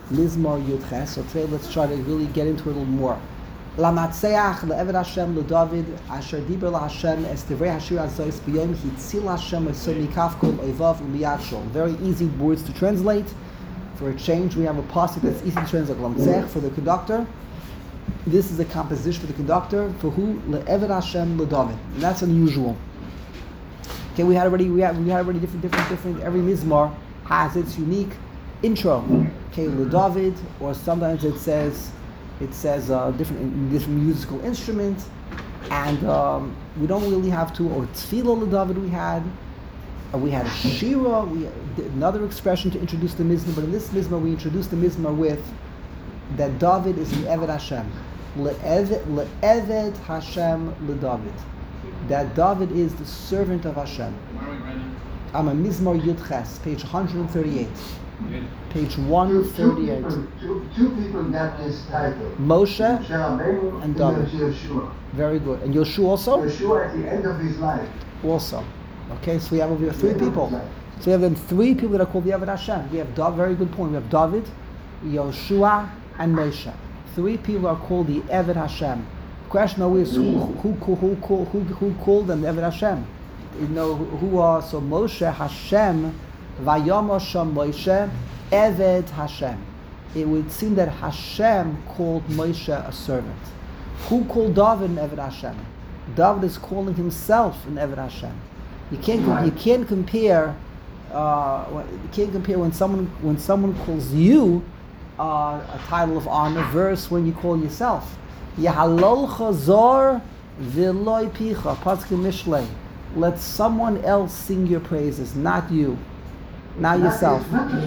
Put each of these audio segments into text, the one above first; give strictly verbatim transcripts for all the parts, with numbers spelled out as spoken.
Mizmor Yudches. So today let's try to really get into it a little more. Lamatzeach le'eved Hashem leDavid asher diber laHashem es divrei hashir azois b'yom hitzil Hashem es mikaf kol oivav u'miyachshol. Very easy words to translate. For a change, we have a pasuk that's easy to translate. Lamtzech for the conductor. This is a composition for the conductor. For who? Le'eved Hashem leDavid. And that's unusual. Okay, we had already we had we had already different different different. Every mizmor has its unique intro. Okay, leDavid, or sometimes it says it says uh, different different musical instrument, and um, we don't really have to. Or tefillah leDavid we had. Uh, we had a shira. We another expression to introduce the mizmor. But in this mizmor, we introduced the mizmor with that David is the Eved Hashem. Le'eved, le'eved Hashem leDavid. That David is the servant of Hashem. I'm a Mizmor Yudches, page one hundred thirty-eight. Page one thirty-eight. Two, two, two people got this title. Moshe Rabbeinu and David. Yeshua. Very good. And Yeshua also? Yeshua at the end of his life. Also. Okay, so we have over here three people. So we have then three people that are called the Eved Hashem. We have David, very good point. We have David, Yoshua, and Moshe. Three people are called the Eved Hashem. The question now is who who who who who, who, who called them the Eved Hashem? You know who are so Moshe Hashem, Vayom Hashem Moshe, Eved Hashem. It would seem that Hashem called Moshe a servant. Who called David an Eved Hashem? David is calling himself an Eved Hashem. You can't you can't compare uh, you can't compare when someone when someone calls you uh, a title of honor versus when you call yourself. Yahalol chazor v'loi picha pasuk Mishlei. Let someone else sing your praises, not you, not yourself.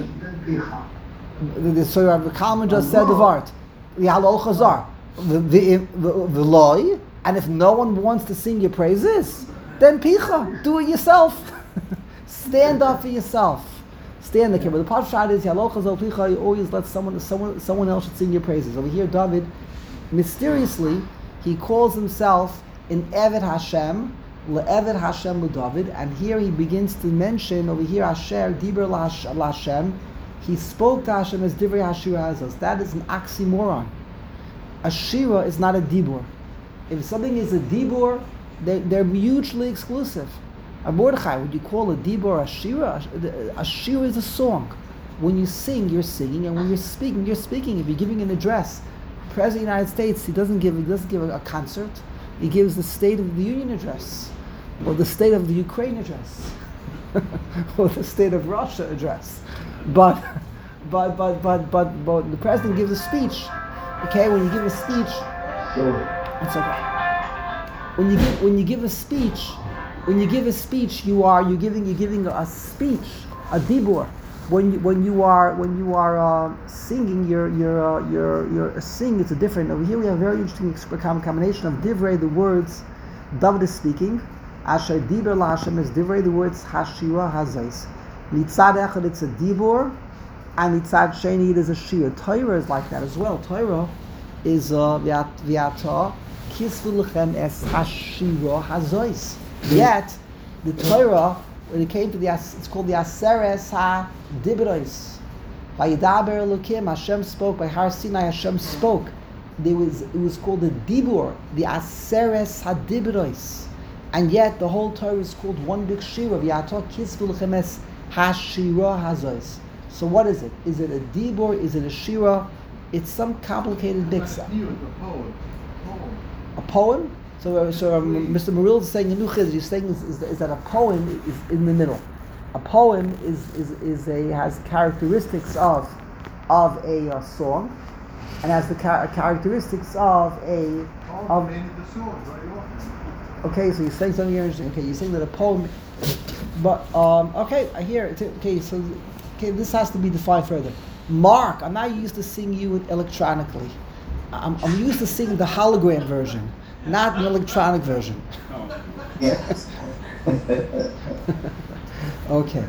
The Surah of Kalman just said the word. Yahalol chazor v'loi, and if no one wants to sing your praises, then picha, do it yourself. Stand up for yourself. Stand there. But the Pashat is Yahalol chazor picha. You always let someone, someone, someone else should sing your praises. Over here, David, mysteriously, he calls himself an Eved Hashem, le'Eved Hashem leDavid, and here he begins to mention over here Asher Diber LaHashem. He spoke to Hashem as Divrei Hashira Hazos. That is an oxymoron. A shira is not a dibur. If something is a dibur, they, they're mutually exclusive. A Mordechai, would you call a dibur a shira? A shira is a song. When you sing, you're singing, and when you're speaking, you're speaking. If you're giving an address, the President of the United States, he doesn't give he doesn't give a, a concert. He gives the State of the Union address, or the State of the Ukraine address, or the State of Russia address. But, but, but, but, but, but the president gives a speech. Okay, when you give a speech, it's okay. When you give when you give a speech, when you give a speech, you are you're giving you're giving a speech, a dibur. When you, when you are when you are uh, singing, you're you're uh, you're you're singing. It's a different. Over here we have a very interesting combination of divrei, the words David is speaking. Asher diber laHashem is divrei, the words hashira hazais. Mitzad echad it's a dibur, and mitzad sheni it is a shir. Torah is like that as well. Torah is v'ata kisvu lechem es hashira hazais. Yet the Torah, when it came to the, it's called the Aseres HaDibros. Vayidaber Elokim, Hashem spoke. By Har Sinai, Hashem spoke. There was, it was called the Dibur, the Aseres HaDibros. And yet the whole Torah is called one big Shira. V'yato kisvu lechem es hashira hazos. So what is it? Is it a Dibur? Is it a Shira? It's some complicated mix. A poem? So, uh, so um, Mister Maril is saying, he's saying is, is, is that a poem is in the middle. A poem is is, is a has characteristics of of a uh, song, and has the char- characteristics of a of. Okay, so you're saying something interesting. Okay, you're saying that a poem, but um, okay, I hear it. Okay, so okay, this has to be defined further. Mark, I'm not used to seeing you electronically. I'm, I'm used to seeing the hologram version, not an electronic version. Yes. Okay.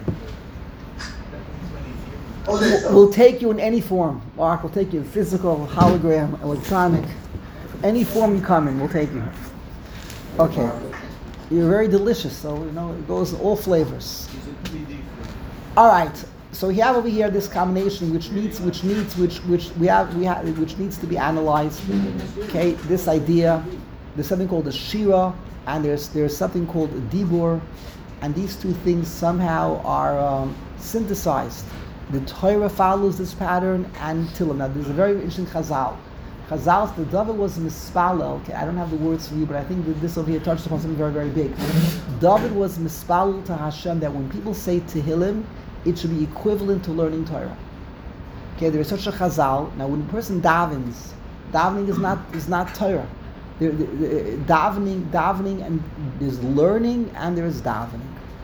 We'll, we'll take you in any form, Mark. We'll take you in physical, hologram, electronic, any form you come in. We'll take you. Okay. You're very delicious, so you know it goes in all flavors. All right. so we have over here this combination which needs, which needs, which which we have, we have, which needs to be analyzed. Okay, this idea. There's something called a shira, and there's there's something called a dibur, and these two things somehow are um, synthesized. The Torah follows this pattern, and Tillim. Now, there's a very interesting Chazal. Chazal, the David was mispalel. Okay, I don't have the words for you, but I think that this over here touched upon something very, very big. David was mispalel to Hashem that when people say Tehillim, it should be equivalent to learning Torah. Okay, there is such a Chazal. Now, when a person davens, davening is not is not Torah. There, the, the, davening, davening, and there's learning, and there is davening.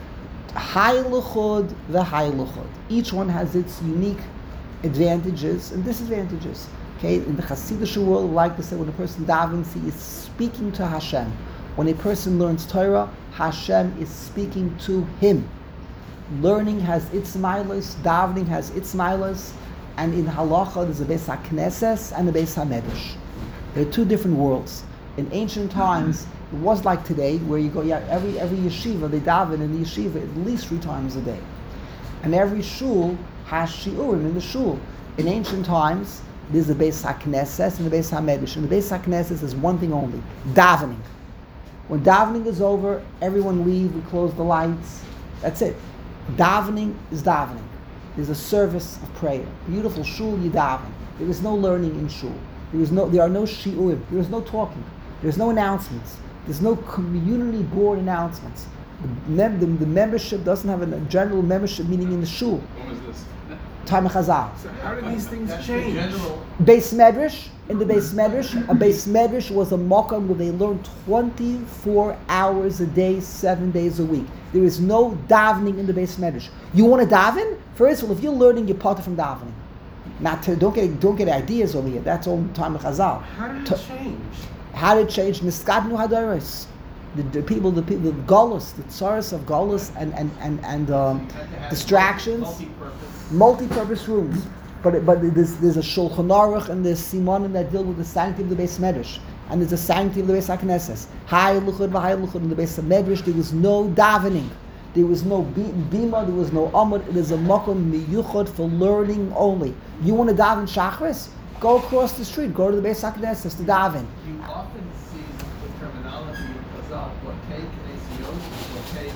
Hay luchud, the hay luchud. Each one has its unique advantages and disadvantages. Okay, in the Hasidic world, we like to say when a person davens, he is speaking to Hashem. When a person learns Torah, Hashem is speaking to him. Learning has its milos, davening has its milos, and in halacha there's a Beis HaKnesses and a Beis HaMedrash. There are two different worlds. In ancient times, it was like today, where you go, yeah, every every yeshiva, they daven in the yeshiva at least three times a day. And every shul has shiurim in the shul. In ancient times, there's the Beis HaKnesses and the Beis HaMedrash. And the Beis HaKnesses is one thing only, davening. When davening is over, everyone leave, we close the lights, that's it. Davening is davening. There's a service of prayer. Beautiful shul, you daven. There is no learning in shul. There is no, there are no shiurim. There is no talking. There's no announcements. There's no community board announcements. The, mem- the, the membership doesn't have a general membership meeting in the shul. When was this? Time of Chazal. So how did these things change? Beis Medrash, in the Beis Medrash, a Beis Medrash was a makom where they learned twenty-four hours a day, seven days a week. There is no davening in the Beis Medrash. You want to daven? First of all, if you're learning, you're part from davening. Not to, don't get don't get ideas over here. That's all time of Chazal. How did it To- change? How did it change? Niskadnu hadaris. The, the people, the people, the galus, the tsaras of galus and and and and um, distractions, Multi-purpose. multi-purpose rooms. But but there's there's a Shulchan Aruch and there's Simonim that deal with the sanctity of the Beis Medrash, and there's a sanctity of the Beis HaKnesses. Hay luchud v'hay luchud in the Beis Medrash. There was no davening. There was no bima. There was no amud. It is a makom miyuchad for learning only. You want to daven shachris? Go across the street. Go to the Beis HaKnesses to daven. You often see the terminology of Chazal, Botei Knesios, Botei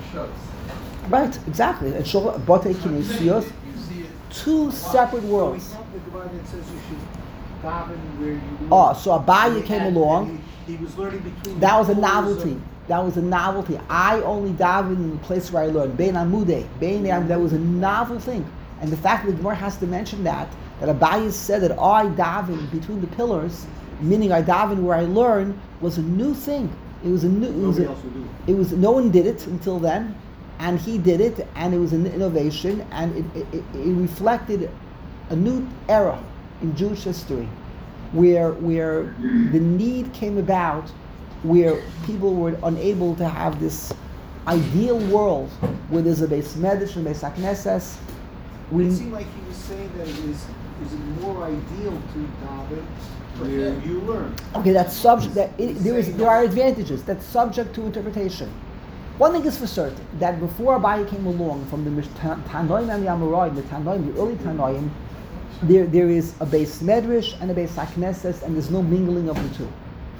Midrashos. Right, exactly. And Shul Botei Kinesios, You see it. two separate worlds. The Gemara that says you should daven where you Oh, so Abaya And- came and along. He, he was learning between. That the was a pillars novelty. of- That was a novelty. I only davened in the place where I learned. Bein Amudei. Bein Am. That was a novel thing. And the fact that the Gemara has to mention that, that Abayas said that I daven between the pillars, meaning I daven where I learn, was a new thing. It was a new. It was, Nobody a, else would do it. it was no one did it until then, and he did it, and it was an innovation, and it, it, it, it reflected a new era in Jewish history, where where the need came about, where people were unable to have this ideal world where there's a Beis Medrash and Beis HaKnesses. We It seemed like he was saying that it is is it more ideal to daven where you learn. okay, that's subject. That it, there is there are advantages. That's subject to interpretation. One thing is for certain that before Abaye came along, from the Mish- Ta- Tanoim and the Amoraim, the Tanoim, the early Tanoim, there there is a Beis Medrash and a Beis HaKnesses, and there's no mingling of the two.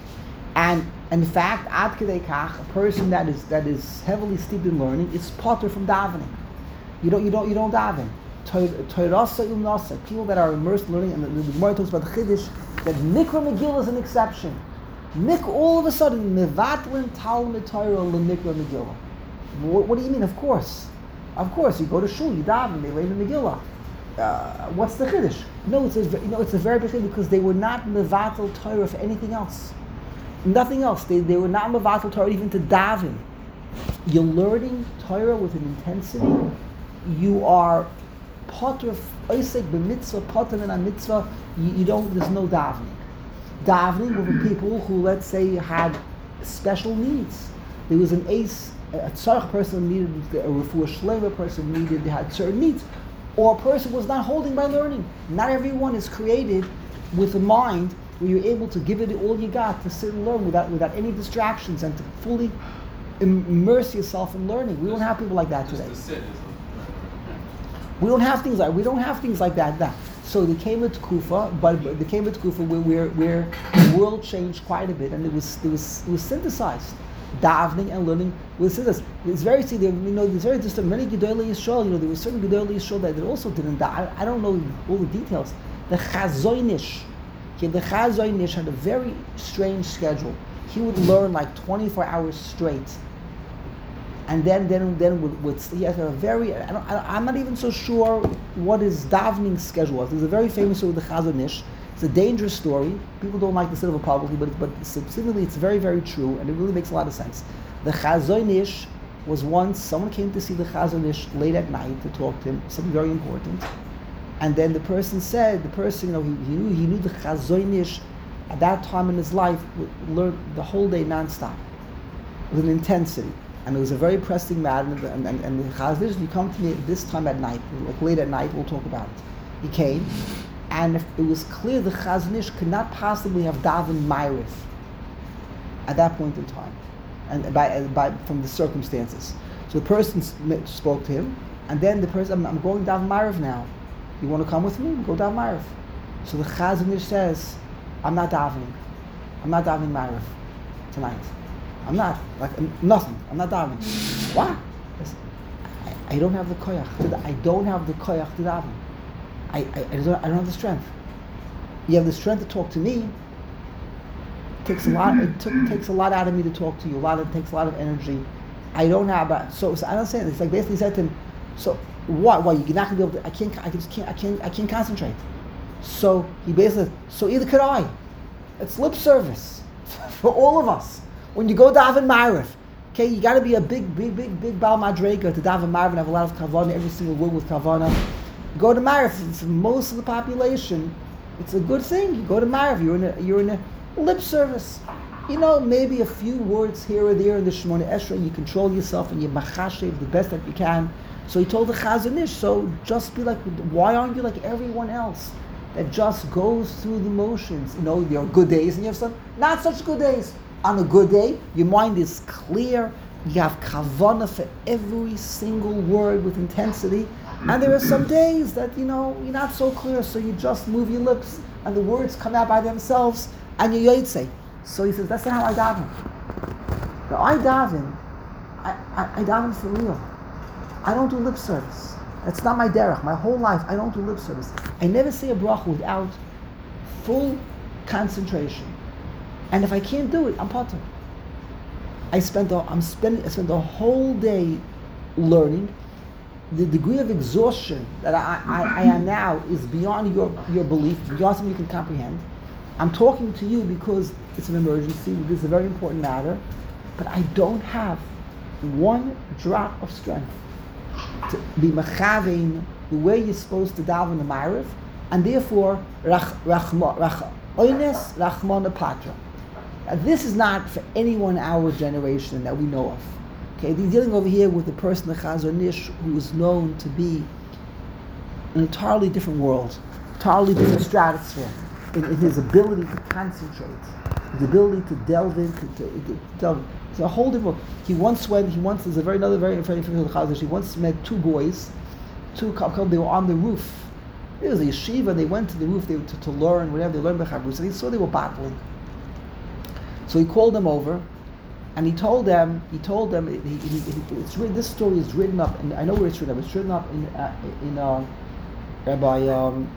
And in fact, ad kedei kach, a person that is that is heavily steeped in learning is potter from davening. You don't you don't you don't daven. Toirasa umnasa, people that are immersed in learning, and the, the Gemara talks about the Chiddush that Mikra Megillah is an exception. Mik all of a sudden mevatlin Talmud Torah leMikra Megillah. What, what do you mean? Of course, of course. You go to shul, you daven, they read the Megillah. Uh, what's the Chiddush? No, it's a, you know, it's a very big thing because they were not mevatel Torah for anything else. Nothing else. They, they were not mevatel Torah even to daven. You're learning Torah with an intensity. You are potter oisek b'mitzvah, potter in a mitzvah. You, you don't. There's no davening. Davening were for people who, let's say, had special needs. There was an ace, a tzarech person needed, a refuah shleima person needed, they had certain needs. Or a person was not holding by learning. Not everyone is created with a mind where you're able to give it all you got to sit and learn without without any distractions and to fully immerse yourself in learning. We don't have people like that Just today. to sit is We don't have things like we don't have things like that. that. So they came at Kufa, but but they came at Kufa where, where where the world changed quite a bit, and it was it was it was synthesized. Davening and learning was synthesized. It's very see there, you know there's very distant many Gedolei Yisrael. You know there were certain Gedolei Yisrael that, that also didn't die. I, I don't know all the details. The Chazon Ish, okay, the Chazon Ish had a very strange schedule. He would learn like twenty-four hours straight. And then, then, then with, with he has a very. I don't, I, I'm not even so sure what his davening schedule was. There's a very famous story with the Chazon Ish. It's a dangerous story. People don't like to say it publicly, but but specifically, it's very, very true, and it really makes a lot of sense. The Chazon Ish was once someone came to see the Chazon Ish late at night to talk to him, something very important, and then the person said, the person, you know, he, he knew he knew the Chazon Ish at that time in his life would learn the whole day nonstop with an intensity. And it was a very pressing matter, and, and, and the Chazon Ish, you come to me at this time at night, like late at night, we'll talk about it. He came, and if it was clear the Chazon Ish could not possibly have davened Ma'ariv at that point in time, and by, by from the circumstances. So the person spoke to him, and then the person, I'm, I'm going to daven Ma'ariv now. You want to come with me? Go daven Ma'ariv. So the Chazon Ish says, I'm not davening. I'm not davening Ma'ariv tonight. I'm not, like, nothing. I'm not davening. What? I, I don't have the koyach. To, I don't have the koyach to daven. I, I, I, don't, I don't have the strength. You have the strength to talk to me. It takes a lot. It took, takes a lot out of me to talk to you. A lot. It takes a lot of energy. I don't have. A, so, so I don't say it. It's like basically said to him. So what? What? You're not gonna be able to. I can't. I just can't. I can't. I can't concentrate. So he basically. So either could I. It's lip service for all of us. When you go daven Ma'ariv, okay, you got to be a big, big, big, big Baal Madrega to daven Ma'ariv and have a lot of kavanah, every single word with kavanah. You go to Ma'ariv, for most of the population, it's a good thing. You go to Ma'ariv, you're in a, you're in a lip service. You know, maybe a few words here or there in the Shemona Esrei, you control yourself and you machashev the best that you can. So he told the Chazon Ish, so just be like, why aren't you like everyone else that just goes through the motions? You know, there are good days and you have some not such good days. On a good day, your mind is clear, you have kavanah for every single word with intensity, and there are some days that, you know, you're not so clear, so you just move your lips, and the words come out by themselves, and you yotzei. So he says, that's not how I daven. Now I daven, I, I, I daven for real. I don't do lip service. That's not my derech. My whole life, I don't do lip service. I never say a bracha without full concentration. And if I can't do it, I'm potter. I spent the, I'm spending, I spent the whole day learning. The degree of exhaustion that I, I, I am now is beyond your, your belief, beyond something you can comprehend. I'm talking to you because it's an emergency, this is a very important matter, but I don't have one drop of strength to be mechavein the way you're supposed to daven the Ma'ariv, and therefore, rach, rachma, rach, oines rachmana patra. Now, this is not for anyone in our generation that we know of. Okay, they're dealing over here with a person, the Chazon Ish, who is known to be an entirely different world, entirely different stratosphere in, in his ability to concentrate, his ability to delve into, to, to delve. It's a whole different. He once went. He once. There's a very another very very famous Chazon Ish. He once met two boys, two couple. They were on the roof. It was a yeshiva. They went to the roof. They were to, to learn whatever they learned by Chabrus, and he saw they were battling. So he called them over, and he told them. He told them. He, he, he, it's written, this story is written up, and I know where it's written up. It's written up in uh, in uh, Rabbi um,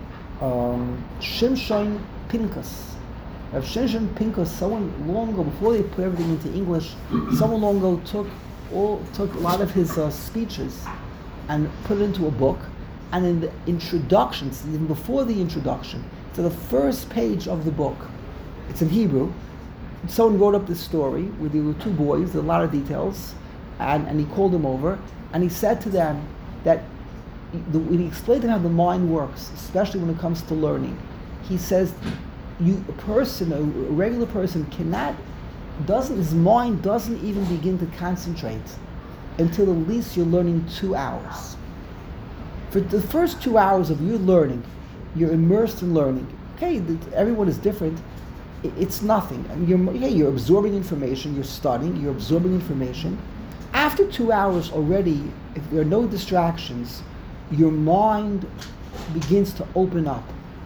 um, Shimshon Pinkus. Rabbi Shimshon Pinkus. Someone long ago, before they put everything into English, someone long ago took all took a lot of his uh, speeches and put it into a book. And in the introductions, even before the introduction, to the first page of the book, it's in Hebrew. Someone wrote up this story where there were two boys, a lot of details, and, and he called them over, and he said to them that the, when he explained to them how the mind works, especially when it comes to learning, he says, you a person, a regular person cannot, doesn't his mind doesn't even begin to concentrate until at least you're learning two hours. For the first two hours of your learning, you're immersed in learning. Okay, everyone is different. It's nothing. I mean, you're, yeah, you're absorbing information, you're studying, you're absorbing information. After two hours already, if there are no distractions, your mind begins to open up.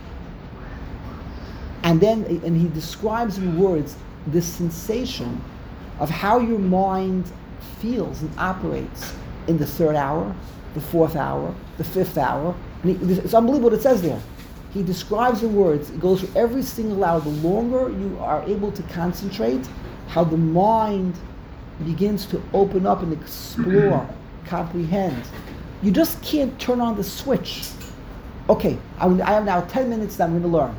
And then, and he describes in words this sensation of how your mind feels and operates in the third hour, the fourth hour, the fifth hour. And he, it's unbelievable what it says there. He describes in words, it goes through every single hour. The longer you are able to concentrate, how the mind begins to open up and explore, comprehend. You just can't turn on the switch. Okay, I, I have now ten minutes that I'm going to learn.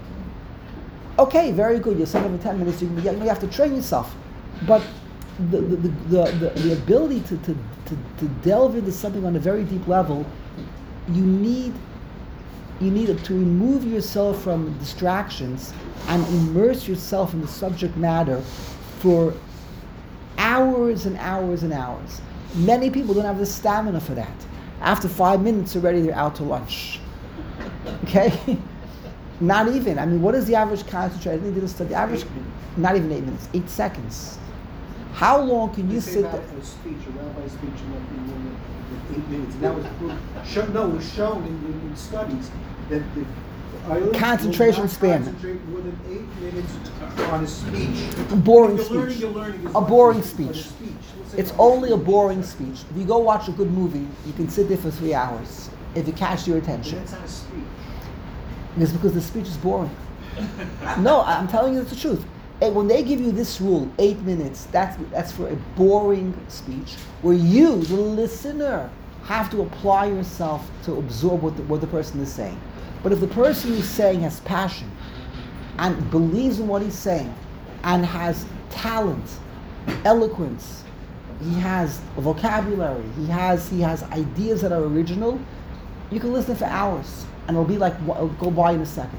Okay, very good. You'll set up for ten minutes. You, you have to train yourself. But the the, the, the, the, the ability to, to, to, to delve into something on a very deep level, you need you need to remove yourself from distractions and immerse yourself in the subject matter for hours and hours and hours. Many people don't have the stamina for that. After five minutes already, they're out to lunch. Okay? Not even. I mean, what is the average concentration? I think did a study. The average, not even eight minutes, eight seconds. How long can you They say sit that there? a speech, a rabbi's speech, should not be more than eight minutes. And that was proved, show, no, it was shown in, in, in studies that the islets Concentration will not span. concentrate more than eight minutes on a speech. A boring You're learning, speech. you're learning as A much boring as- but a speech. speech. Let's say It's a only a speech. boring speech. If you go watch a good movie, you can sit there for three hours if it catches your But attention. that's not a speech. It's because the speech is boring. No, I'm telling you the truth. And when they give you this rule, eight minutes, that's that's for a boring speech, where you, the listener, have to apply yourself to absorb what the, what the person is saying. But if the person who's saying has passion and believes in what he's saying and has talent, eloquence, he has vocabulary, he has he has ideas that are original, you can listen for hours and it'll be like it'll go by in a second.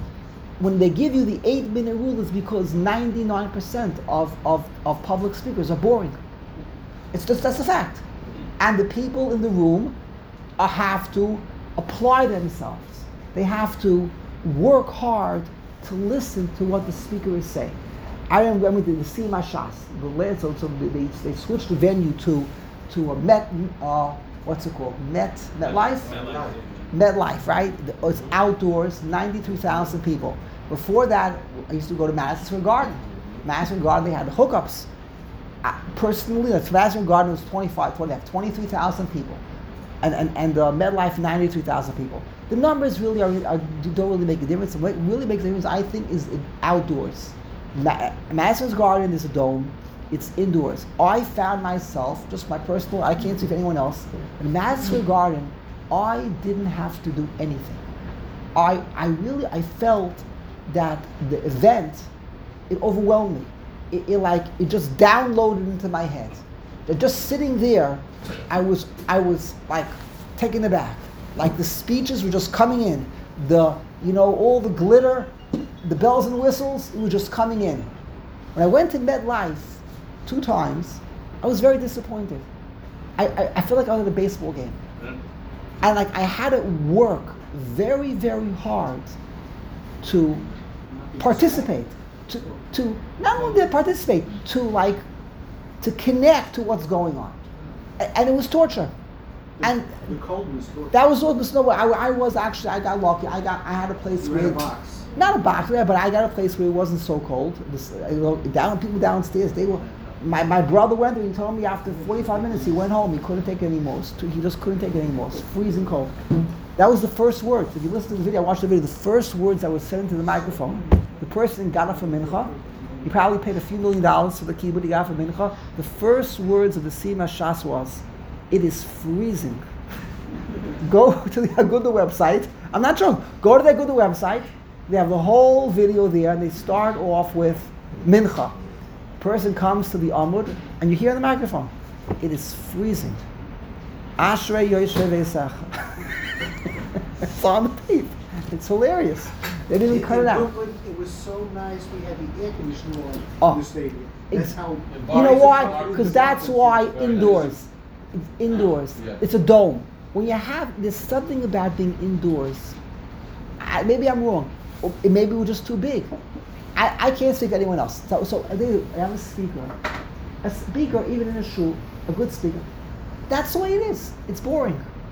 When they give you the eight-minute rule, it's because ninety-nine percent of, of, of public speakers are boring. It's just that's a fact. And the people in the room are, have to apply themselves. They have to work hard to listen to what the speaker is saying. I remember the Sima Shas, the last, so, so they, they switched the venue to to a Met, uh, what's it called? Met, MetLife? MetLife. MetLife, right? It's outdoors, ninety-three thousand people. Before that, I used to go to Madison Square Garden. Madison Square Garden, they had hookups. I, personally, the Madison Square Garden was twenty-five, twenty, twenty-three thousand people. And and, and uh, MetLife, ninety-three thousand people. The numbers really are, are don't really make a difference. What really makes a difference, I think, is outdoors. Ma- Madison Square Garden is a dome. It's indoors. I found myself, just my personal, I can't see if anyone else, in Madison Square Garden, I didn't have to do anything. I I really, I felt that the event, it overwhelmed me. It, it like, it just downloaded into my head. That just sitting there, I was, I was like taken aback. Like the speeches were just coming in. The, you know, all the glitter, the bells and whistles, it was just coming in. When I went to MetLife two times, I was very disappointed. I, I, I feel like I was at a baseball game. And like I had to work very, very hard to participate, to to not only to participate, to like to connect to what's going on, A- and it was torture. And The cold was torture. that was all the snow. I, I was actually I got lucky. I got I had a place You were in where a box. not a box, yeah, but I got a place where it wasn't so cold. This, you know, down people downstairs, they were. My, my brother went there. He told me after forty-five minutes he went home. He couldn't take it anymore. It was too- He just couldn't take it anymore. It was freezing cold. That was the first words. If you listen to the video, I watched the video. The first words that were said into the microphone. The person got up for mincha. He probably paid a few million dollars for the keyboard he got for mincha. The first words of the Sima Shas was, "It is freezing." Go to the Aguda website. I'm not joking. Go to the Aguda website. They have the whole video there, and they start off with mincha. Person comes to the Amud, and you hear on the microphone, "It is freezing." Ashrei Yoshe Ve'esach. It's on the tape. It's hilarious. They didn't In- cut it in out. Brooklyn, it was so nice. We had the air conditioning on Oh. in the stadium. That's It's- how. You know why? Because that's why indoors. It's indoors. Yeah. It's a dome. When you have, there's something about being indoors. I, maybe I'm wrong. Or it- maybe we're just too big. I, I can't speak to anyone else. So, so I think I'm a speaker. A speaker, even in a shul, a good speaker. That's the way it is. It's boring. I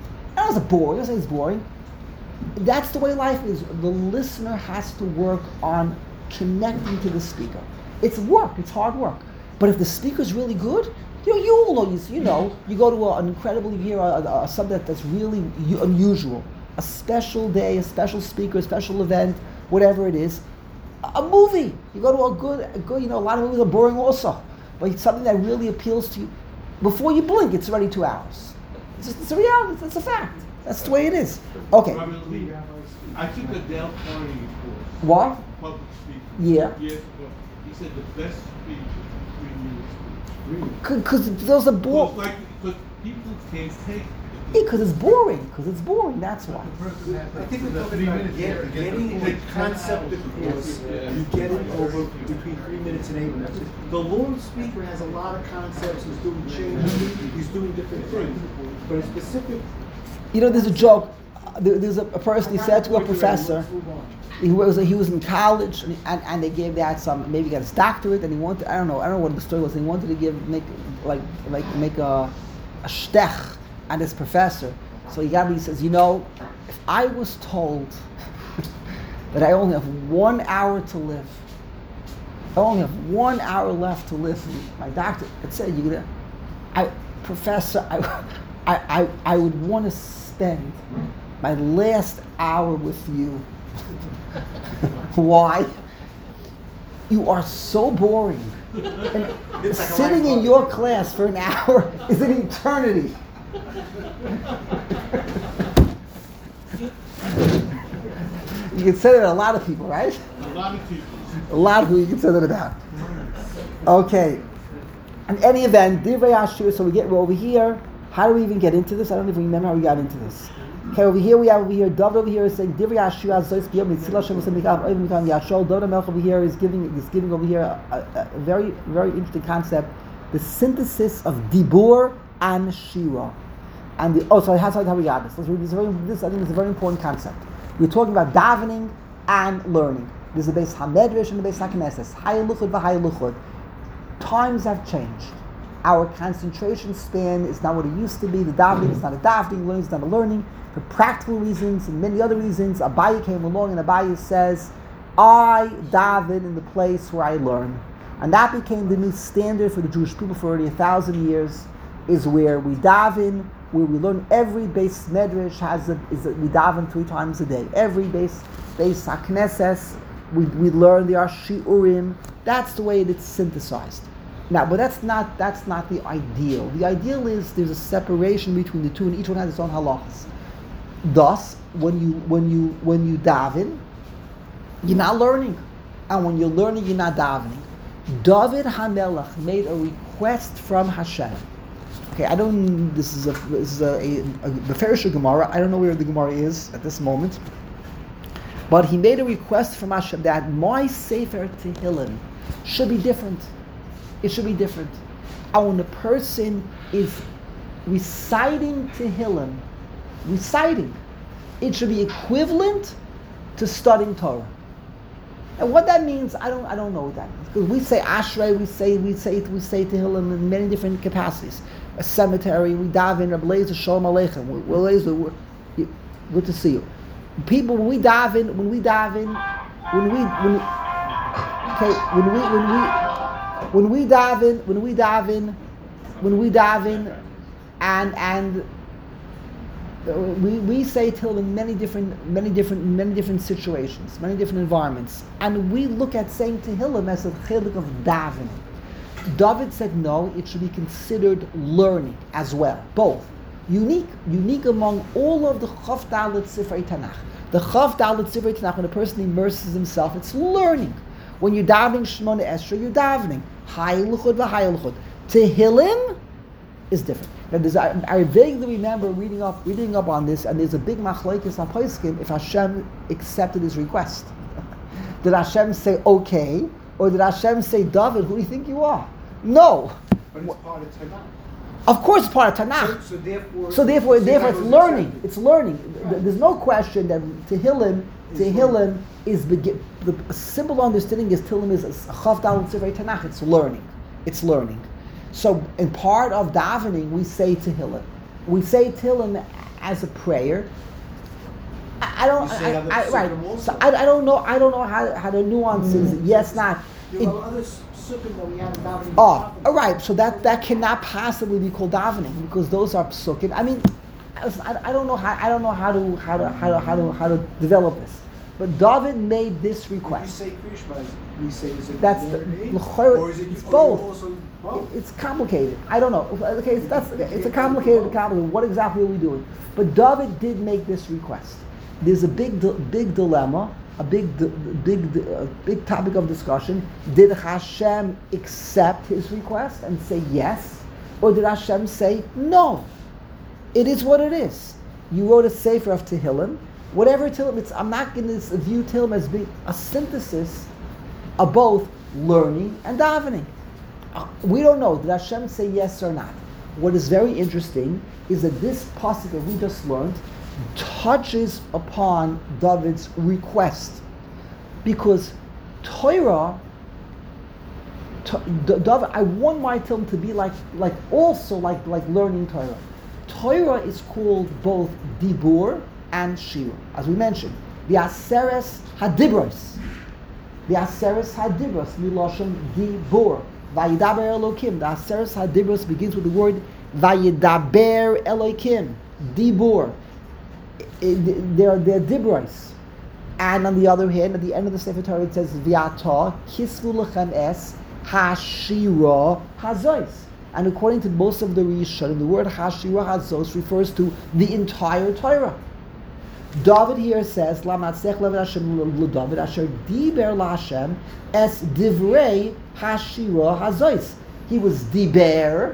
it's boring. Don't say it's boring. That's the way life is. The listener has to work on connecting to the speaker. It's work. It's hard work. But if the speaker's really good, you know, you all know. You, you know, you go to a, an incredible year, uh, uh, something that, that's really u- unusual, a special day, a special speaker, a special event, whatever it is. A, a movie. You go to a good, a good. You know, a lot of movies are boring also, but it's something that really appeals to you. Before you blink, it's already two hours. It's, just, it's a reality. It's a fact. That's the way it is. Okay. I took a Dale Carnegie course. What? Public speaking. Yeah. Years ago. He said the best speech is three minutes. Because those are So boring. it's like, because people can't take it. Because it's boring. Because it's boring. That's why. The person has I think the we're three talking about minutes get, there to get getting the the point. concept across. Yeah. You get it over between three minutes and eight minutes. The Lord speaker has a lot of concepts. He's doing changes. He's doing different things. But a specific. You know, there's a joke. Uh, there- There's a, a person, he said to a professor, Let's move on. he was he was in college, and, and, and they gave that some, maybe he got his doctorate, and he wanted, I don't know, I don't know what the story was, he wanted to give, make, like, like make a, a shtech on this professor. So he got me, he says, you know, if I was told that I only have one hour to live, I only have one hour left to live, my doctor had said, you're gonna, I, professor, I, I, I, I would want to spend my last hour with you. Why? You are so boring. And It's like a sitting in lifelong- your class for an hour is an eternity. You can say that to a lot of people, right? A lot of people. A lot of people you can say that about. Okay. In any event, Divrei Ashur, so we get, we're over here. How do we even get into this? I don't even remember how we got into this. Okay, over here we have over here, David over here is saying, Divrei Ashur, Azois B'yom, Yitzil Hashem, Hashem Mikam, Oivim Mikam, Yashol. David Melch over here is giving, is giving over here a, a, a very, very interesting concept. The synthesis of Dibur and Shira. And the, oh, sorry, that's how we got this. Let's read this. Very, this, I think, is a very important concept. We're talking about davening and learning. This is the base Hamedrash and the base HaKnesses. Hayaluchud v'hayaluchud. Times have changed. Our concentration span is not what it used to be. The davening is not a davening, learning is not a learning. For practical reasons and many other reasons, Abaye came along and Abaye says, I daven in the place where I learn. And that became the new standard for the Jewish people for already a thousand years, is where we daven, where we learn. Every base medrash has a, is a, we daven three times a day. Every base base haknesses, we we learn the shiurim. That's the way it's synthesized. Now, but that's not that's not the ideal. The ideal is there's a separation between the two, and each one has its own halachas. Thus, when you when you when you daven, you're not learning, and when you're learning, you're not davening. David HaMelech made a request from Hashem. Okay, I don't. This is a this is a, a, a the Ferisha Gemara. I don't know where the Gemara is at this moment, but he made a request from Hashem that my Sefer Tehillim should be different. It should be different. And when a person is reciting Tehillim, reciting, it should be equivalent to studying Torah. And what that means, I don't, I don't know what that means. Because we say Ashrei, we say, we say, we say Tehillim in many different capacities. A cemetery, we daven, Rabbi Lezer, Shalom Aleichem. Well, Lezer, we're- good to see you. People, when we daven, when we daven, when we, when, okay, when we, when we, when we daven, when we daven, when we daven, and and we we say till in many different, many different, many different situations, many different environments, and we look at saying Tehillim as a chiluk of davening. David said no; it should be considered learning as well, both. Unique, unique among all of the Chav Dalet Sifrei Tanakh. The Chav Dalet Sifrei Tanakh, when a person immerses himself, it's learning. When you're davening Shemona Esrei, you're davening Hayaluchud v'Hayaluchud. Tehillim is different. Now, there's, I, I vaguely remember reading up, reading up on this, and there's a big machlokes on Poskim if Hashem accepted his request. Did Hashem say okay, or did Hashem say, David, who do you think you are? No. But it's part of Tanakh. Of course, it's part of Tanakh. So, so therefore, So therefore, so therefore, that it's was learning. accepted. It's learning. Th- There's no question that Tehillim, Is Tehillim is begi- the a simple understanding is Tehillim is a Chav Dalet Sifrei Tanakh. It's learning. It's learning. So, in part of davening, we say Tehillim. We say Tehillim as a prayer. I, I don't. You say I, other I, right. psukim So also. I, I don't know. I don't know how how the nuances. Yes, not. There It- are other psukim that we have in davening. Oh, all right. So that, that cannot possibly be called davening because those are psukim. I mean, I, I don't know how I don't know how to how to how to how to, how to develop this. But David made this If you request. say Krishma, we say is it That's the- learning, l'chayr- or is it it's or you both. also both? It's complicated. I don't know. Okay, it's, that's it's a complicated, complicated. What exactly are we doing? But David did make this request. There's a big, di- big dilemma, a big, di- big, di- a big topic of discussion. Did Hashem accept his request and say yes, or did Hashem say no? It is what it is. You wrote a sefer of Tehillim. Whatever Tehillim, it's, I'm not going to view Tehillim as being a synthesis of both learning and davening. Uh, we don't know. Did Hashem say yes or not? What is very interesting is that this pasuk that we just learned touches upon David's request, because Torah, to, D- David, I want my Tehillim to be like, like also like like learning Torah. Torah is called both dibur and shira, as we mentioned. The aseres hadibros. The Aseres Hadibros, Miloshem Dibur. Vayidaber Elokim. The Aseres Hadibros begins with the word Vayidaber Elokim. Dibur. They're, they're Dibros. And on the other hand, at the end of the Sefer Torah, it says Viata Kisvu Lechem Es Hashira Hazois. And according to most of the Rishonim, the word Hashira Hazos refers to the entire Torah. David here says, "Lamatzech levet Hashem l'David asher diber laHashem es divrei hashira hazois." He was diber,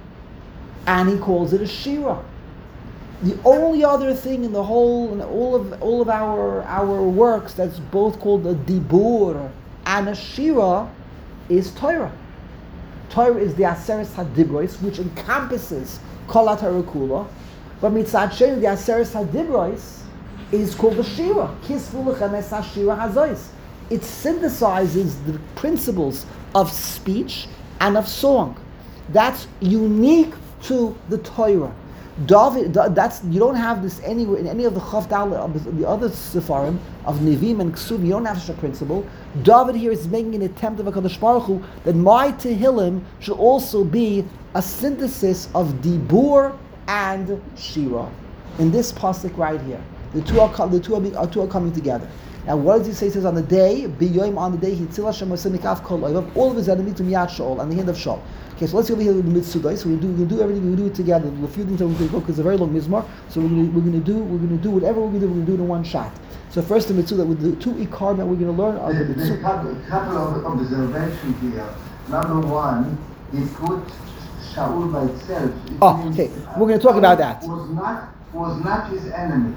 and he calls it a shira. The only other thing in the whole, in all of all of our our works that's both called a dibur and a shira is Torah. Torah is the Aseres Hadibros, which encompasses Kol HaTorah Kula, but mitzad sheni the Aseres Hadibros is called the Shira. Kisvu lechem es hashira hazois. It synthesizes the principles of speech and of song. That's unique to the Torah. David, that's you don't have this anywhere in any of the Chavdal of the other Sefarim of Nevim and Ksub. You don't have such a principle. David here is making an attempt of a Kadosh Baruch Hu that my Tehillim should also be a synthesis of Dibur and Shira. In this pasuk right here. The two are the two are, being, are two are coming together. Now, what does he say? He says on the day, biyoim on the day, he tzil Hashem mikaf kol oivav, all of his enemies to miyat Shaul, on the hand of Shaul. Okay, so let's go over here with the mitzvah. So we do we do everything we do it together. There's a few things that we're going to go because it's a very long mizmor. So we're going to we're going to do we're going to do whatever we're going to do. We're going to do it in one shot. So first the mitzvah with the two ikar that we're going to learn are the There's a mitzvah. couple, couple of observations here. Number one, he put Shaul by itself. It Oh, means okay. We're going to talk about that. Was not was not his enemy.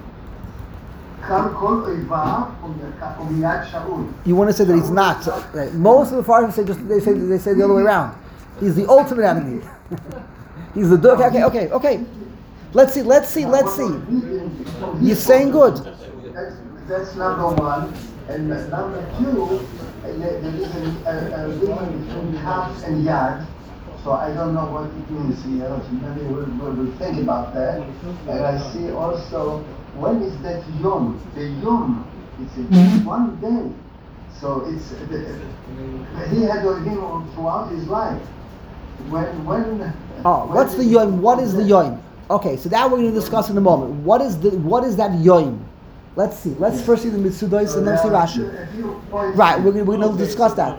Kal kol oivav umiyad Shaul. You want to say that he's not. So, right. Most of the Farshim say just they say they say the other way around. He's the ultimate enemy. He's the okay, okay, okay, okay. Let's see, let's see, let's see. You're saying good. That's, that's number one. And number two, uh, there there is a, a, a difference between half and yad. So I don't know what it means here. So maybe we'll, we'll, we'll think about that. And I see also, when is that yom? The yom, it's a, one day. So it's, the, he had a him throughout his life. When, when... Oh, when what's the did he- yoim? What is the yoim? Okay, so that we're going to discuss in a moment. What is the what is that yoim? Let's see. Let's first see the Mitzudos and then see Rashi. Right, we're going, we're going to discuss that.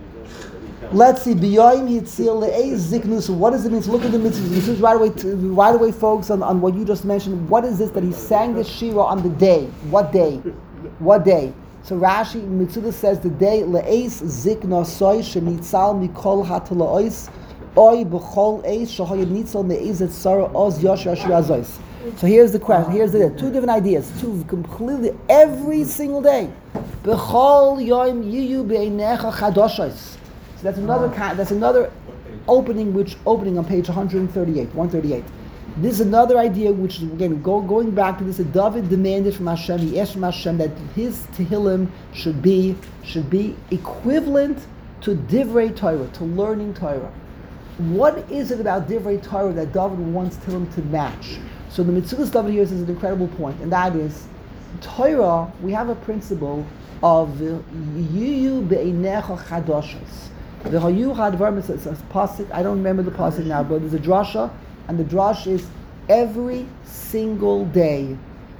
Let's see. B'yoim hitzil le'ez ziknus. What does it mean? So look at the mitzvahs. You see right away, to, right away, folks, on, on what you just mentioned. What is this that he sang the shira on the day? What day? What day? So Rashi Mitzudah says the day le'ez zikna soy shenitzal mikol hatalaois oy b'chol eis shahoyed nitzal me'ez et sarah oz yosher asher azois. So here's the question. Here's the two different ideas. Two completely every single day. B'chol yom yiyu be'einecha chadoshos. So that's another that's another opening, which opening on page one thirty-eight, one thirty-eight. This is another idea, which is again go, going back to this. That David demanded from Hashem. He asked from Hashem that his Tehillim should be should be equivalent to Divrei Torah, to learning Torah. What is it about Divrei Torah that David wants Tehillim to match? So the Metzudas David here is an incredible point, and that is, Torah, we have a principle of Yiyu be'einecha chadoshos. V'hayu hadvarim, it's a pasuk, I don't remember the pasuk now, but there's a drasha, and the drash is every single day,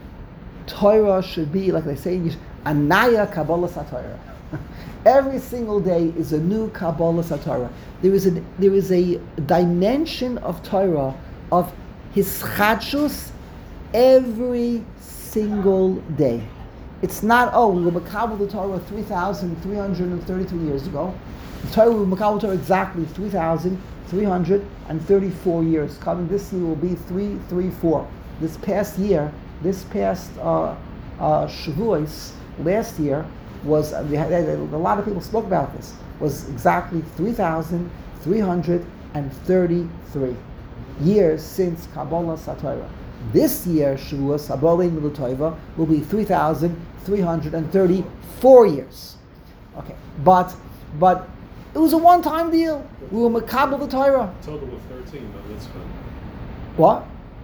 Torah should be, like they say in Yiddish, anaya Kabbalah Satorah. Every single day is a new Kabbalah Satorah. There is a there is a dimension of Torah of hischadshus every single day. It's not, oh, we were Makabel the Torah three thousand three hundred thirty-two years ago. The Torah, we were Makabel Torah exactly three thousand three hundred thirty-four years. Coming this year will be three thirty-four. This past year, this past uh, uh, Shavuos, last year, was, uh, we had, a lot of people spoke about this, was exactly three thousand three hundred thirty-three years since Kabbalah Satorah. This year, Shavuos, Kabbalah Milutova, will be three thousand three hundred thirty-four years. Okay, but but it was a one-time deal. We were Makabel the Torah. A total of thirteen, but mitzvah. What?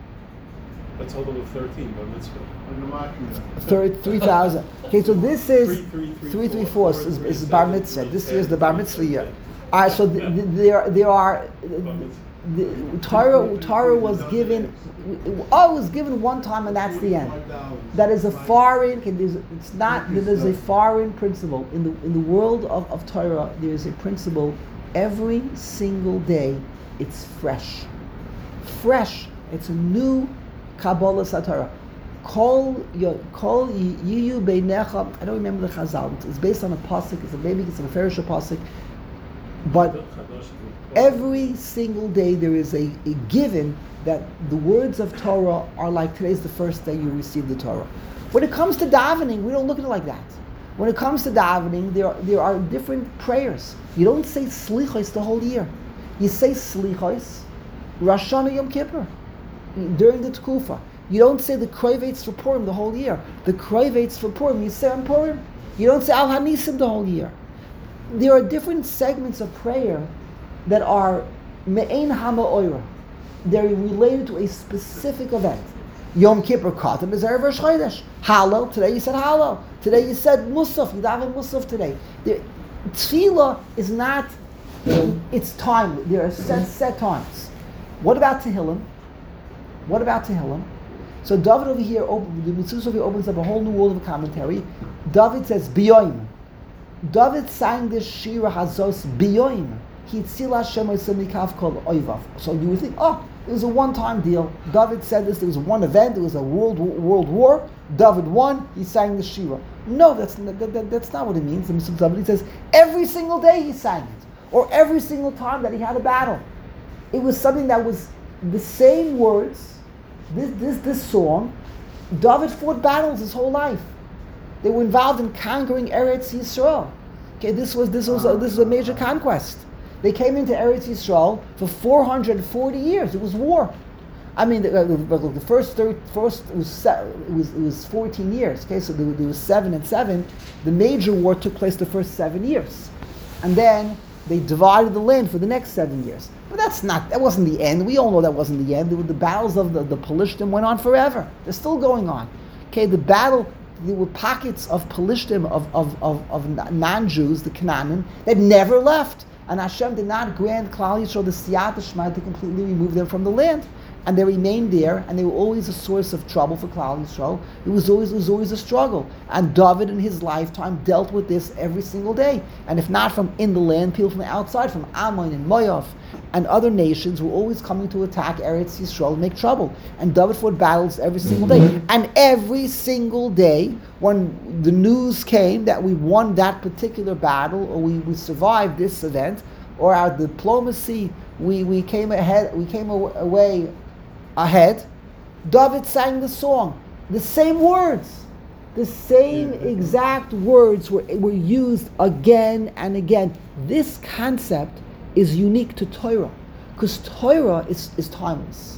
A total of thirteen, but mitzvah. Third, three thousand. Okay, so this is Three, three, three, three, three, four, four. four, Is, three, is bar seven, mitzvah. three, This ten, year is the bar three, mitzvah year. ten. All right, so th- Yeah. th- there, there are. The, Torah, Torah was given. Oh, it was given one time, and that's the end. That is a foreign. It's not. There is a foreign principle in the in the world of, of Torah. There is a principle. Every single day, it's fresh, fresh. It's a new Kabbalah Satorah. Kol your kol yiyu beinecha. I don't remember the Chazal. It's based on a pasuk. It's a maybe it's a Meferish pasuk, but every single day there is a, a given that the words of Torah are like today's the first day you receive the Torah. When it comes to davening, we don't look at it like that. When it comes to davening, there are, there are different prayers. You don't say slichos the whole year. You say slichos Rosh Hashanah Yom Kippur during the Tkufa. You don't say the Kroivetz for Purim the whole year. The Kroivetz for Purim, you say on Purim. You don't say Al Hanisim the whole year. There are different segments of prayer that are Me'ein Hama Oira. They're related to a specific event. Yom Kippur Katan is Erev Rosh Chodesh. Hallel, today you said Hallel. Today you said Musaf, you daven Musaf today. There, Tefillah is not, it's time. There are set, set times. What about Tehillim? What about Tehillim? So David over here, the Metzudas over here opens up a whole new world of commentary. David says, Biyoim. David sang this Shira Hazos Biyoim. So you would think, oh, it was a one-time deal. David said this, there was one event, there was a world world war. David won, he sang the Shira. No, that's that, that, that's not what it means. The Metzudas David says, every single day he sang it. Or every single time that he had a battle. It was something that was the same words. This, this, this song, David fought battles his whole life. They were involved in conquering Eretz Yisrael. Okay, this was this was a, this was a major conquest. They came into Eretz Yisrael for four hundred forty years. It was war. I mean, the, the, the first third, first it was, se- it was it was fourteen years. Okay, so there, there was seven and seven. The major war took place the first seven years, and then they divided the land for the next seven years. But that's not, that wasn't the end. We all know that wasn't the end. The, the battles of the, the Pelishtim went on forever. They're still going on. Okay, the battle, there were pockets of Pelishtim, of, of, of, of non-Jews, the Canaanim, that never left. And Hashem did not grant Klal Yisrael the Siyat Shema to completely remove them from the land. And they remained there, and they were always a source of trouble for Klal Yisrael. It was always it was always a struggle. And David in his lifetime dealt with this every single day. And if not from in the land, people from the outside, from Ammon and Moav and other nations were always coming to attack Eretz Yisrael and make trouble. And David fought battles every single day. And every single day, when the news came that we won that particular battle, or we, we survived this event, or our diplomacy, we, we came ahead, we came away ahead, David sang the song. The same words. The same exact words were, were used again and again. This concept is unique to Torah, because Torah is, is timeless.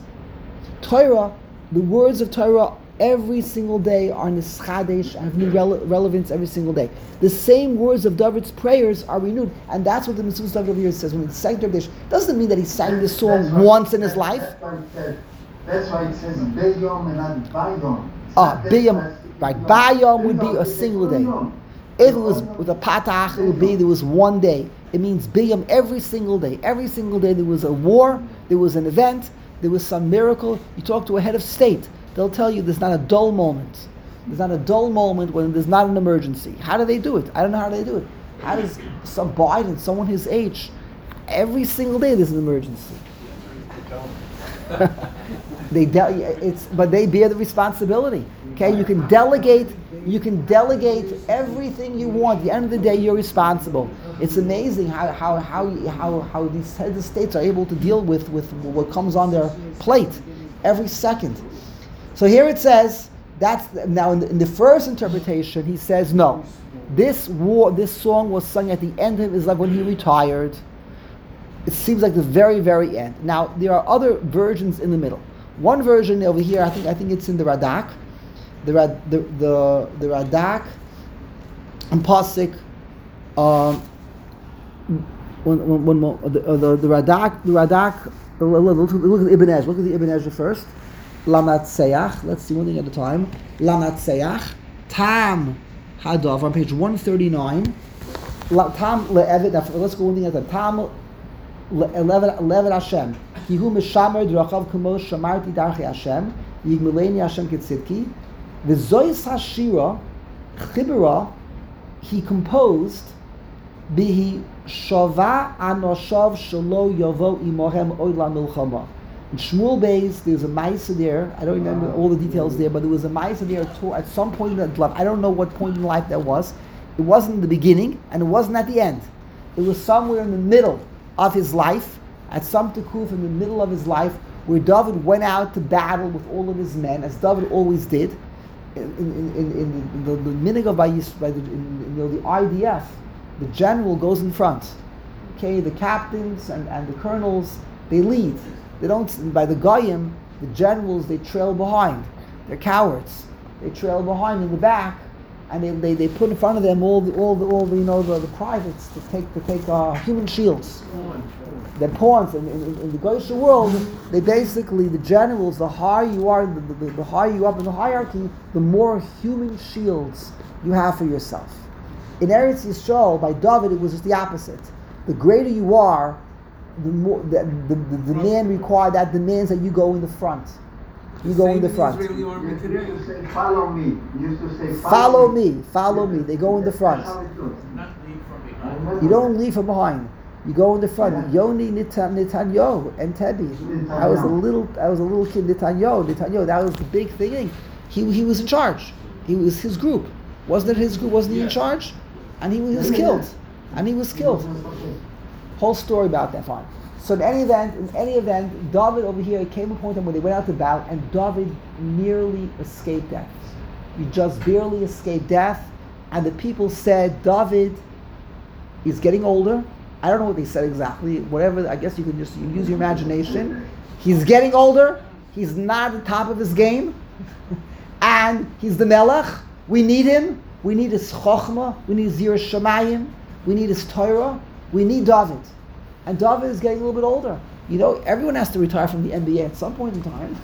Torah, the words of Torah every single day are nischadesh, have new rele- relevance every single day. The same words of David's prayers are renewed, and that's what the Metzudas David over here says. When he sang David, doesn't mean that he sang this song That's what- once in his that's- life. That's what it says. That's why it says Bayom and not Bayom. Ah, Biyam, right, Bayom would be a single day. If it was with a patach, it would be there was one day. It means Biyam every single day. Every single day there was a war, there was an event, there was some miracle. You talk to a head of state, they'll tell you there's not a dull moment. There's not a dull moment when there's not an emergency. How do they do it? I don't know how they do it. How does some Biden, someone his age, every single day there's an emergency? They de- it's but they bear the responsibility. Okay, you can delegate. You can delegate everything you want. At the end of the day, you're responsible. It's amazing how how how how, how these heads of states are able to deal with, with what comes on their plate every second. So here it says that's now in the, in the first interpretation. He says no. This war, this song was sung at the end of his life when he retired. It seems like the very very end. Now there are other versions in the middle. One version over here, I think I think it's in the Radak. The Rad, the the the Radak and Pasik, um, one, one, one more. The, uh, the the Radak, the Radak. Look, look at the Ibn Ezra. Look at the Ibn Ezra first. Lamatseach. Let's see one thing at a time. Lamatseach. Tam Hadav on page one thirty-nine. Tam le'evet. Let's go one thing at a time. Le'evet le'evet Hashem. Kihu mishamer d'rachav kamo shamarti darchi Hashem. Yigmeleni Hashem ketzidki. The Zoyis Hashira, Chibera, he composed, Bihi Shava Anoshav Shalo Yavo Imohem Oila Milchama. In Shmuel Beis, there's a Maisa there. I don't remember all the details there, but there was a Maisa there too, at some point in life. I don't know what point in life that was. It wasn't in the beginning, and it wasn't at the end. It was somewhere in the middle of his life, at some tikuf in the middle of his life, where David went out to battle with all of his men, as David always did. In, in, in, in the, the minig of Bayis, by the, in, in, you know, the I D F, the general goes in front. Okay, the captains and, and the colonels, they lead. They don't, by the Goyim, the generals, they trail behind. They're cowards. They trail behind in the back, and they, they, they put in front of them all the, all the, all the, you know, the, the privates to take, to take uh, human shields. They're pawns. In, in, in the Goyish world, they basically, the generals, the higher you are, the, the, the higher you up in the hierarchy, the more human shields you have for yourself. In Eretz Yisrael, by David, it was just the opposite. The greater you are, the more the, the, the demand required, that demands that you go in the front. You go in the front. You used to say, follow me. You used to say, Follow me, follow me. They go in the front. Not lead from behind. You don't leave from behind. You go in the front. Yoni Nitan, Netanyahu and Tebi. I was a little, I was a little kid. Netanyahu, Netanyahu. That was the big thing. He he was in charge. He was his group. Wasn't it his group? Wasn't he in charge? And he was killed. And he was killed. Whole story about that. Fine. So in any event, in any event, David over here came a point when they went out to battle, and David nearly escaped death. He just barely escaped death, and the people said, David is getting older. I don't know what they said exactly. Whatever, I guess you can just you use your imagination. He's getting older. He's not at the top of his game. And he's the Melech. We need him. We need his Chochmah. We need his Yiras Shamayim. We need his Torah. We need David. And David is getting a little bit older. You know, everyone has to retire from the N B A at some point in time.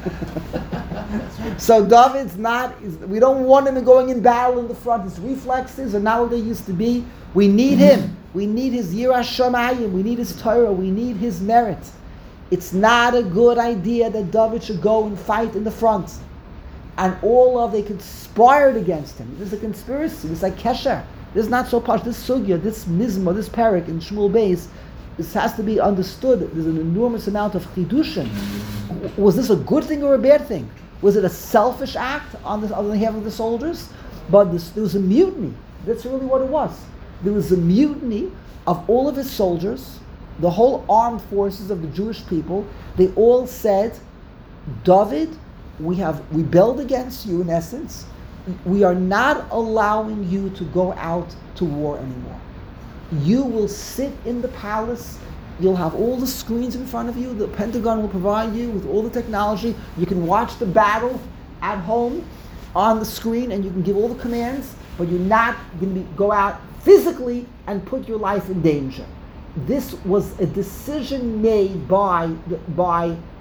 So David's not, we don't want him going in battle in the front. His reflexes are not what they used to be. We need him. We need his Yiras Shamayim. We need his Torah. We need his merit. It's not a good idea that David should go and fight in the front. And all of they conspired against him. This is a conspiracy. It's like Kesher. This is not so posh. This sugya, this mizmah, this parak in Shmuel Beis, this has to be understood. There's an enormous amount of chidushin. Was this a good thing or a bad thing? Was it a selfish act on the, on the behalf of the soldiers? But this, there was a mutiny. That's really what it was. There was a mutiny of all of his soldiers, the whole armed forces of the Jewish people. They all said, David, we have rebelled against you in essence. We are not allowing you to go out to war anymore. You will sit in the palace. You'll have all the screens in front of you. The Pentagon will provide you with all the technology. You can watch the battle at home on the screen, and you can give all the commands, but you're not going to go out physically and put your life in danger. This was a decision made by the, by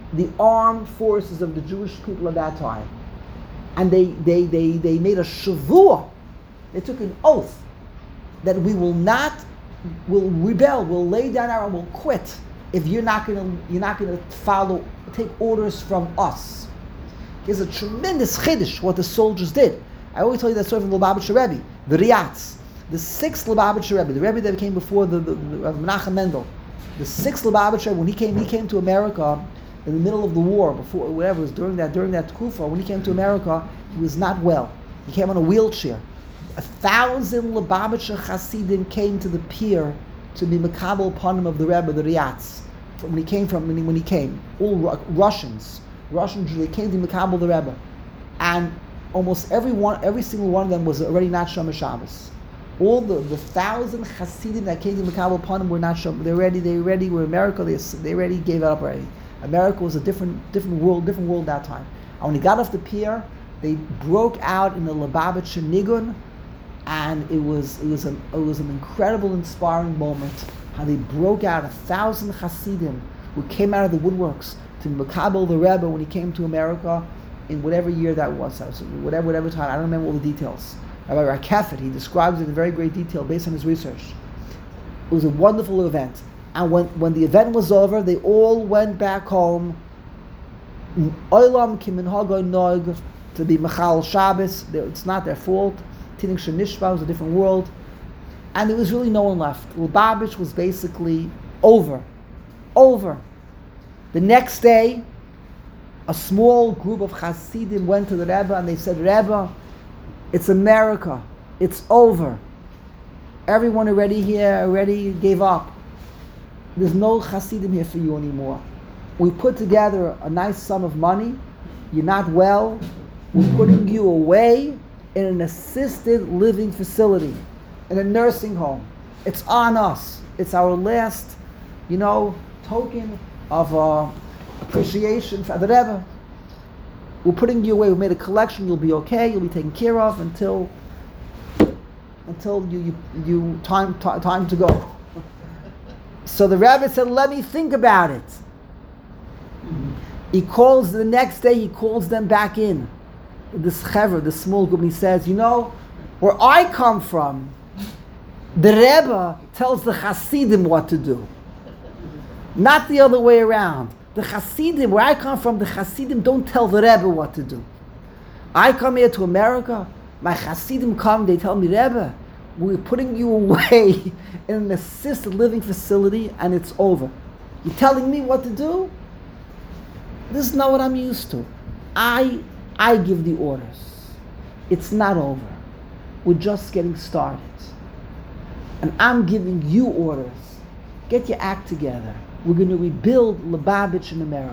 the armed forces of the Jewish people at that time. And they, they, they, they made a shavua. They took an oath that we will not, will rebel, will lay down our, will quit if you're not gonna, you're not gonna follow, take orders from us. There's a tremendous chiddush what the soldiers did. I always tell you that story from the Lubavitcher Rebbe, the Riatz, the sixth Lubavitcher Rebbe, the Rebbe that came before the, the, the Menachem Mendel. The sixth Lubavitcher Rebbe, when he came, he came to America in the middle of the war, before whatever it was during that during that Kufa. When he came to America, he was not well. He came on a wheelchair. A thousand Lubavitcher Hasidim came to the pier to be Makabel upon him of the Rebbe, the Riatz, from when he came from when he, when he came. All Ru- Russians. Russian Jews, they came to Makabel the Rebbe, and almost every one, every single one of them was already not Shomer Shabbos. All the, the thousand Hasidim that came to Makabel upon him were not Shomer. They already, they already were America. They they already gave it up already. America was a different different world, different world that time. And when he got off the pier, they broke out in the Lubavitcher Nigun, and it was it was an it was an incredible, inspiring moment. How they broke out a thousand Hasidim who came out of the woodworks to Makabel the Rebbe when he came to America in whatever year that was, whatever whatever time. I don't remember all the details. Rabbi Rakefet, he describes it in very great detail based on his research. It was a wonderful event. And when, when the event was over, they all went back home. Olam kiminhago nog, to be Machal Shabbos. It's not their fault. Tinik Shenishba was a different world. And there was really no one left. Lubavitch was basically over. Over. The next day, a small group of Hasidim went to the Rebbe and they said, Rebbe, it's America. It's over. Everyone already here already gave up. There's no Hasidim here for you anymore. We put together a nice sum of money. You're not well. We're putting you away in an assisted living facility, in a nursing home. It's on us. It's our last, you know, token of uh, appreciation for the Rebbe. We're putting you away. We made a collection. You'll be okay. You'll be taken care of until until you you, you time t- time to go. So the Rebbe said, "Let me think about it." He calls the next day. He calls them back in. This chaver, this small group. And he says, "You know, where I come from, the Rebbe tells the Hasidim what to do, not the other way around. The Hasidim, where I come from, the Hasidim don't tell the Rebbe what to do. I come here to America, my Hasidim come, they tell me, Rebbe, we're putting you away in an assisted living facility and it's over. You're telling me what to do? This is not what I'm used to. I, I give the orders. It's not over. We're just getting started. And I'm giving you orders. Get your act together. We're going to rebuild Lubavitch in America."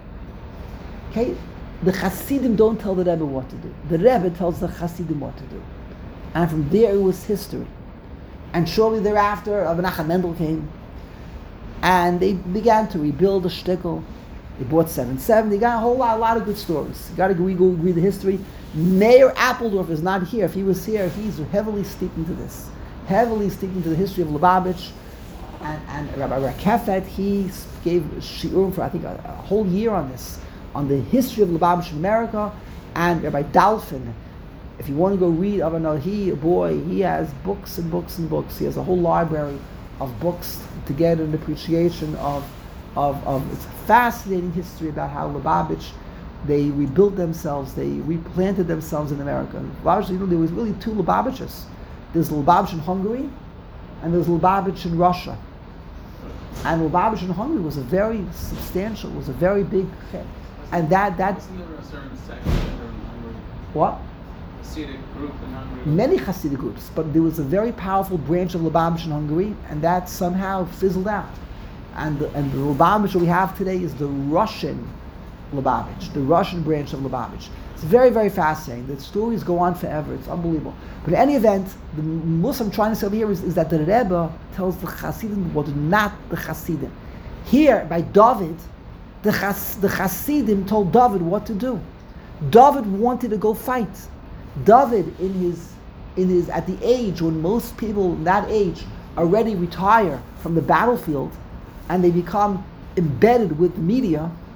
Okay? The Hasidim don't tell the Rebbe what to do. The Rebbe tells the Hasidim what to do. And from there it was history. And shortly thereafter, Rabbi Menachem Mendel came. And they began to rebuild the shtickle. They bought seven seven. They got a whole lot, a lot of good stories. You got to go read the history. Mayor Appeldorf is not here. If he was here, he's heavily steeped into this. Heavily steeped into the history of Lubavitch. And, and Rabbi Rakefet, he gave shiurim for I think a, a whole year on this, on the history of Lubavitch in America. And Rabbi Dalfin, if you want to go read, I don't know, he, boy, he has books and books and books. He has a whole library of books to get an appreciation of, of, of it's a fascinating history about how Lubavitch, they rebuilt themselves, they replanted themselves in America. And Lubavitch, you know, there was really two Lubavitches. There's Lubavitch in Hungary, and there's Lubavitch in Russia. And Lubavitch in Hungary was a very substantial, was a very big, and that that. Wasn't there a certain sect in Hungary? What? Hasidic group in Hungary. Many Hasidic groups, but there was a very powerful branch of Lubavitch in Hungary, and that somehow fizzled out. And the, and the Lubavitch that we have today is the Russian Lubavitch, the Russian branch of Lubavitch. It's very, very fascinating. The stories go on forever. It's unbelievable. But in any event, the Muslim I'm trying to say over here is, is that the Rebbe tells the Hasidim what, not the Hasidim. Here, by David, the, Chas, the Hasidim told David what to do. David wanted to go fight. David, in his, in his, at the age when most people in that age already retire from the battlefield and they become embedded with the media,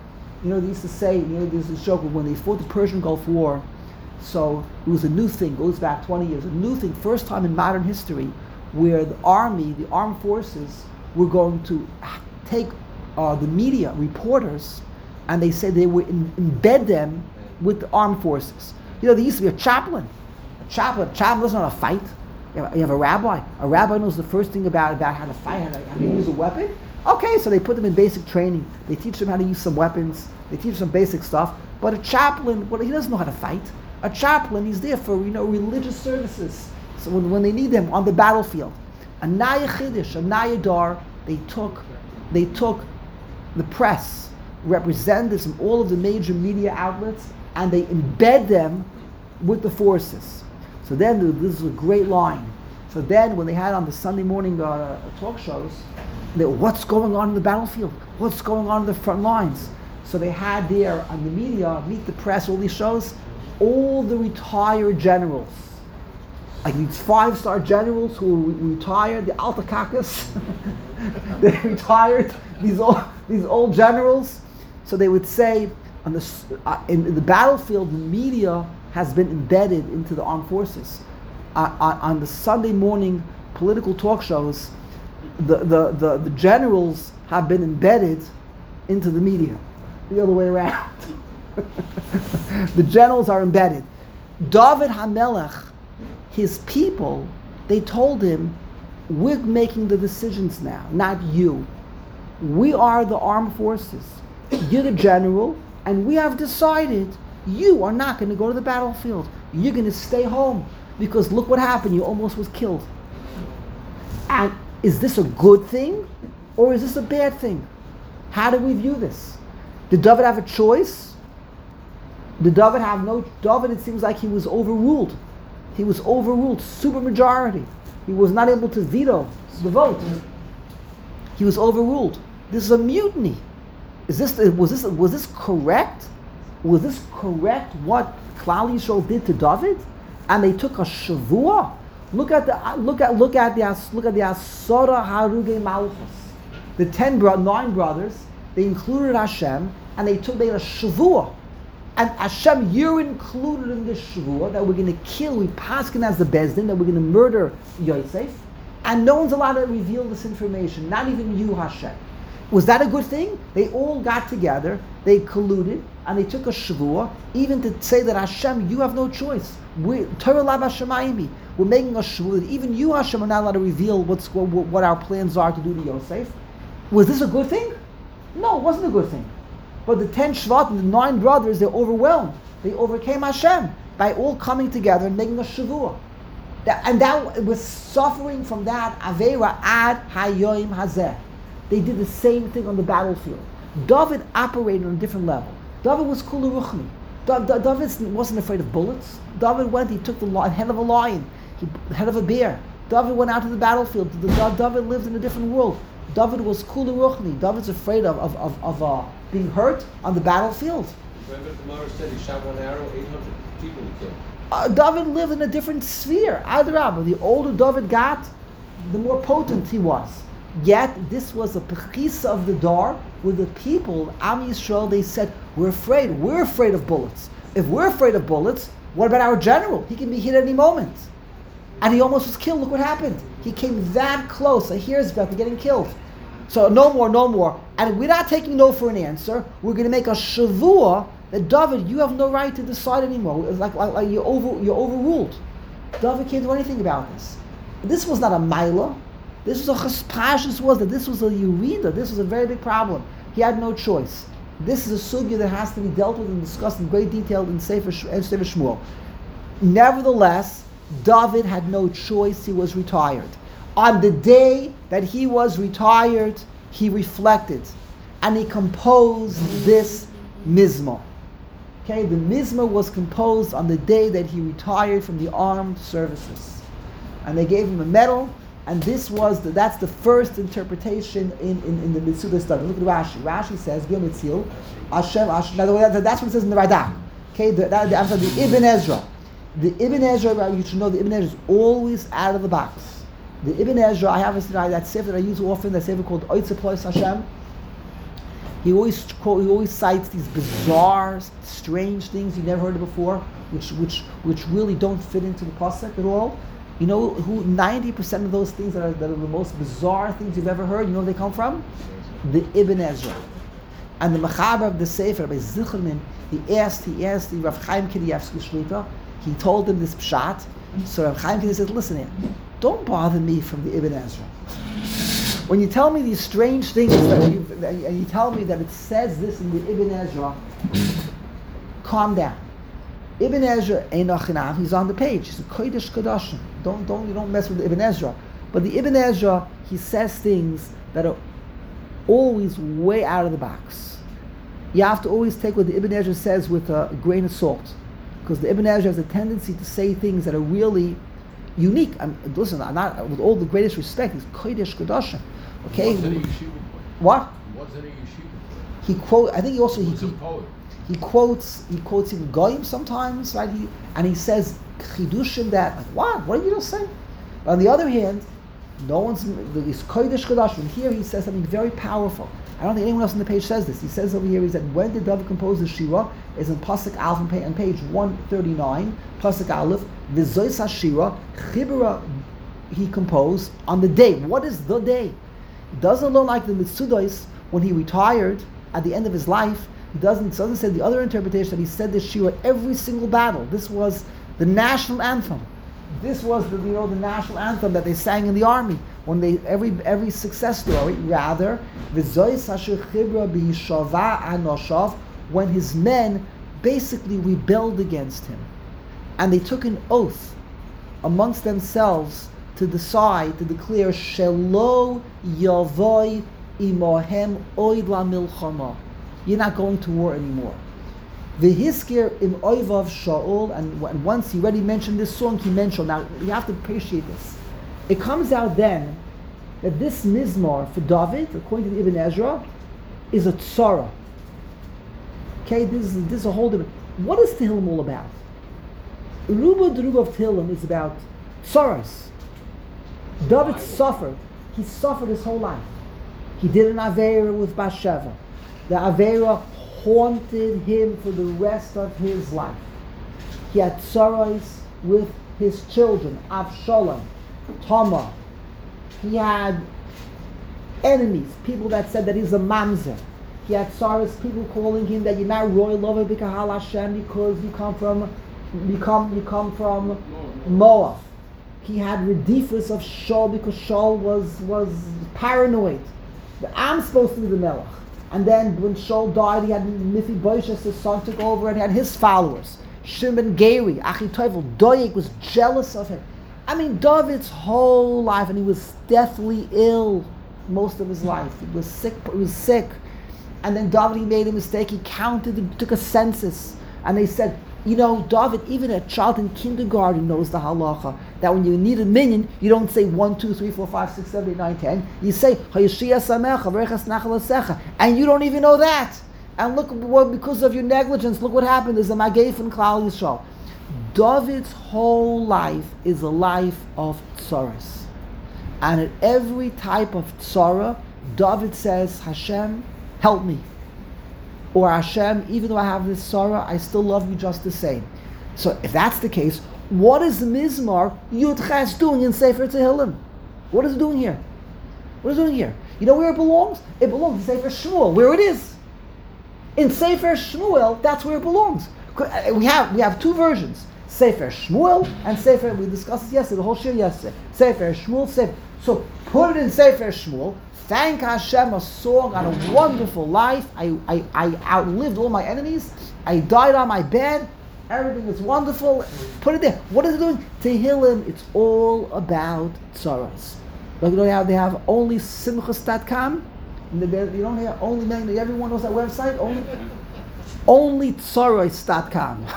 You know, they used to say, you know, there's a joke when they fought the Persian Gulf War. So it was a new thing, goes back twenty years, a new thing, first time in modern history, where the army, the armed forces, were going to take uh, the media reporters, and they said they would in, embed them with the armed forces. You know, there used to be a chaplain. A chaplain, a chaplain doesn't know how to fight. You have, you have a rabbi. A rabbi knows the first thing about, about how to fight, how to, how to use a weapon. Okay, so they put them in basic training. They teach them how to use some weapons. They teach them basic stuff. But a chaplain, well, he doesn't know how to fight. A chaplain, he's there for, you know, religious services. So when, when they need them on the battlefield. A Naya Chiddush, a Naya Dar, they took, they took the press, representatives from all of the major media outlets, and they embed them with the forces. So then, this is a great line. So then, when they had on the Sunday morning uh, talk shows, they, what's going on in the battlefield? What's going on in the front lines? So they had there on the media, Meet the Press, all these shows, all the retired generals. Like these five-star generals who re- retired, the Altakakas, they retired, these old, these old generals. So they would say, on the, uh, in, in the battlefield, the media has been embedded into the armed forces. Uh, on, on the Sunday morning political talk shows, the, the, the, the generals have been embedded into the media. The other way around. The generals are embedded. David HaMelech, his people, they told him, we're making the decisions now, not you. We are the armed forces. You're the general, and we have decided you are not going to go to the battlefield. You're going to stay home, because look what happened, you almost was killed. And is this a good thing, or is this a bad thing? How do we view this? Did David have a choice? Did David have no... David, it seems like he was overruled. He was overruled, supermajority. He was not able to veto the vote. He was overruled. This is a mutiny. Is this was this was this correct? Was this correct what Klal Yisrael did to David? And they took a shavua. Look at the look at look at the look at the Asora Haruge Malchus. The ten bro- nine brothers. They included Hashem, and they took they had a shavua. And Hashem, you're included in this shavua that we're going to kill, we paskin as the Bezdin, that we're going to murder Yosef, and no one's allowed to reveal this information, not even you, Hashem. Was that a good thing? They all got together, they colluded, and they took a shavua, even to say that Hashem, you have no choice. We, Torah Lab Hashemayimi, we're making a shavua that even you, Hashem, are not allowed to reveal what's, what, what our plans are to do to Yosef. Was this a good thing? No, it wasn't a good thing. But the ten Shvat and the nine brothers, they're overwhelmed. They overcame Hashem by all coming together and making a shavua. That, and that was suffering from that Aveira ad hayoim hazeh. They did the same thing on the battlefield. David operated on a different level. David was kula ruchni. Da, da, David wasn't afraid of bullets. David went, he took the li- head of a lion, he, the head of a bear. David went out to the battlefield. The, the, David lived in a different world. David was kula ruchni. David's afraid of, of, of, of uh, being hurt on the battlefield. Remember, Gemara said he shot one arrow, eight hundred people he killed. Uh, David lived in a different sphere. Adrabah, the older David got, the more potent he was. Yet, this was a pechisa of the dar, where the people, Am Yisrael, they said, we're afraid. We're afraid of bullets. If we're afraid of bullets, what about our general? He can be hit at any moment. And he almost was killed. Look what happened. He came that close, a hair's breadth to getting killed. So no more, no more. And we're not taking no for an answer. We're going to make a shavua that David, you have no right to decide anymore. It's like, like, like you're over, you're overruled. David can't do anything about this. This was not a maila. This was a chespashis was that this was a yurida. This was a very big problem. He had no choice. This is a sugya that has to be dealt with and discussed in great detail in Sefer, in Sefer Shmuel. Nevertheless, David had no choice. He was retired. On the day that he was retired, he reflected and he composed this mizmor. Okay, the mizmor was composed on the day that he retired from the armed services, and they gave him a medal. And this was the, that's the first interpretation in, in, in the Mitzuda study. Look at Rashi. Rashi says, Yom Yitzil, Hashem, Hashem. That's what it says in the Radak. Okay, the, that, I'm sorry, the Ibn Ezra. The Ibn Ezra, you should know, the Ibn Ezra is always out of the box. The Ibn Ezra, I have a that sefer that I use often, that sefer called Oitze Plois Hashem. He always quote, he always cites these bizarre, strange things you never heard of before, which which which really don't fit into the pasuk at all. You know who ninety percent of those things that are, that are the most bizarre things you've ever heard, you know where they come from? The Ibn Ezra. And the Mechaber of the Sefer, Rabbi Zichronim, he asked, he asked the Rav Chaim Kanievsky Shlita, he told him this pshat. So Rav Chaim Kanievsky said, listen here, don't bother me from the Ibn Ezra. When you tell me these strange things, that you, that, and you tell me that it says this in the Ibn Ezra, calm down. Ibn Ezra, Einochinam, he's on the page. He's a Kodesh Kodashim. Don't, don't, you don't mess with Ibn Ezra. But the Ibn Ezra, he says things that are always way out of the box. You have to always take what the Ibn Ezra says with a grain of salt, because the Ibn Ezra has a tendency to say things that are really unique. I'm, listen, I'm not, with all the greatest respect, he's Kodesh Kodashim. Okay. Was it a yeshiva? What? Was it a yeshiva? He quote. I think he also he, He was a poet. he quotes he quotes even Goyim sometimes, right? He and he says chidushim that like what? What are you just saying? But on the other hand, no one's this Kodesh Kodashim. Here he says something very powerful. I don't think anyone else on the page says this. He says over here, he said, when did David compose the Shira? Is in Pasuk Aleph on page, on page one thirty-nine, Pasuk Aleph, V'zois HaShira, Chibra he composed on the day. What is the day? He doesn't look like the Mitsudois when he retired at the end of his life. He doesn't, doesn't say the other interpretation that he said this Shira every single battle. This was the national anthem. This was the, you know, the national anthem that they sang in the army when they every every success story. Rather, V'zois Asher Chibra B'Yishava Anoshav, when his men basically rebelled against him, and they took an oath amongst themselves to decide to declare Shelo Yavoi Imohem Oid La Milchama. You're not going to war anymore. V'hiskir im oivav Shaul, and once he already mentioned this song, he mentioned, now you have to appreciate this. It comes out then that this mizmor for David, according to the Ibn Ezra, is a tzara. Okay, this is, this is a whole different. What is Tehillim all about? Ruba Druba of Tehillim is about tzaras. David suffered. He suffered his whole life. He did an Aveira with Bathsheba. The Aveira haunted him for the rest of his life. He had sorrows with his children, Avshalom, Tamar. He had enemies, people that said that he's a mamzer. He had sorrows, people calling him that you're not royal lover b'kahal Hashem because you come from you come you come from Moab. He had redifus of Shaul because Shaul was was paranoid. I'm supposed to be the melech. And then when Shaul died, he had Mephibosheth, his son, took over and he had his followers. Shimon Geri, Achitophel, Doeg was jealous of him. I mean, David's whole life, and he was deathly ill most of his life. He was sick. He was sick. And then David, he made a mistake. He counted, he took a census, and they said, you know, David, even a child in kindergarten knows the halacha, that when you need a minyan, you don't say one, two, three, four, five, six, seven, eight, nine, ten. You say, Hayashia Samecha, Verechas Nachal Asecha. And you don't even know that. And look, well, because of your negligence, look what happened. There's a Mageif in Klal Yisrael. David's whole life is a life of tzaras. And at every type of tzara, David says, Hashem, help me. Or Hashem, even though I have this sorrow, I still love you just the same. So if that's the case, what is the Mizmar Yud Ches doing in Sefer Tehillim? What is it doing here? What is it doing here? You know where it belongs? It belongs in Sefer Shmuel, where it is. In Sefer Shmuel, that's where it belongs. We have we have two versions. Sefer Shmuel and Sefer, we discussed this yesterday, the whole shir yesterday. Sefer Shmuel, Sefer. So put it in Sefer Shmuel. Thank Hashem, a song on a wonderful life. I, I, I outlived all my enemies. I died on my bed. Everything is wonderful. Put it there. What is it doing? Tehillim, it's all about tzaras. Like you know how they have only simchas dot com? You don't have only, everyone knows that website? Only only tzaras dot com.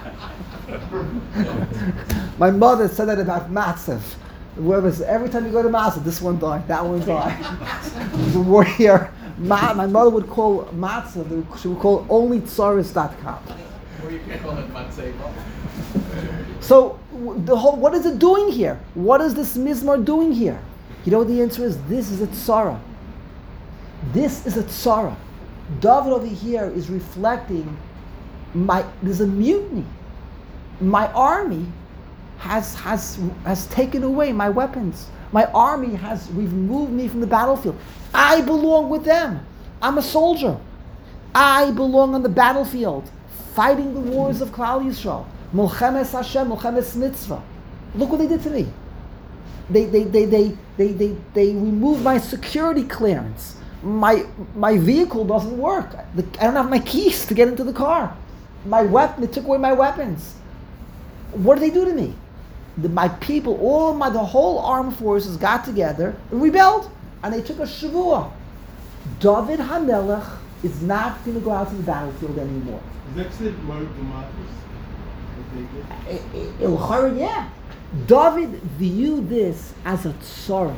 My mother said that about Matzev. Whoever's, every time you go to Matzah, this one died, that one died. The warrior. Ma, my mother would call Matzah, she would call only tzaras dot com. Or you can call it Matzeva. So, the whole, what is it doing here? What is this Mizmar doing here? You know what the answer is? This is a tzara. This is a tzara. David over here is reflecting my. There's a mutiny. My army has has has taken away my weapons. My army has removed me from the battlefield. I belong with them. I'm a soldier. I belong on the battlefield, fighting the wars of Klal Yisrael. Mulchemes Hashem, Mulchemes Mitzvah. Look what they did to me. They they they they they they, they removed my security clearance. My my vehicle doesn't work. The, I don't have my keys to get into the car. My weapon, they took away my weapons. What did they do to me? The, my people, all my the whole armed forces got together and rebelled, and they took a shavua. David HaMelech is not going to go out to the battlefield anymore. That's it, Mark Damatis. Il yeah. David viewed this as a tzara,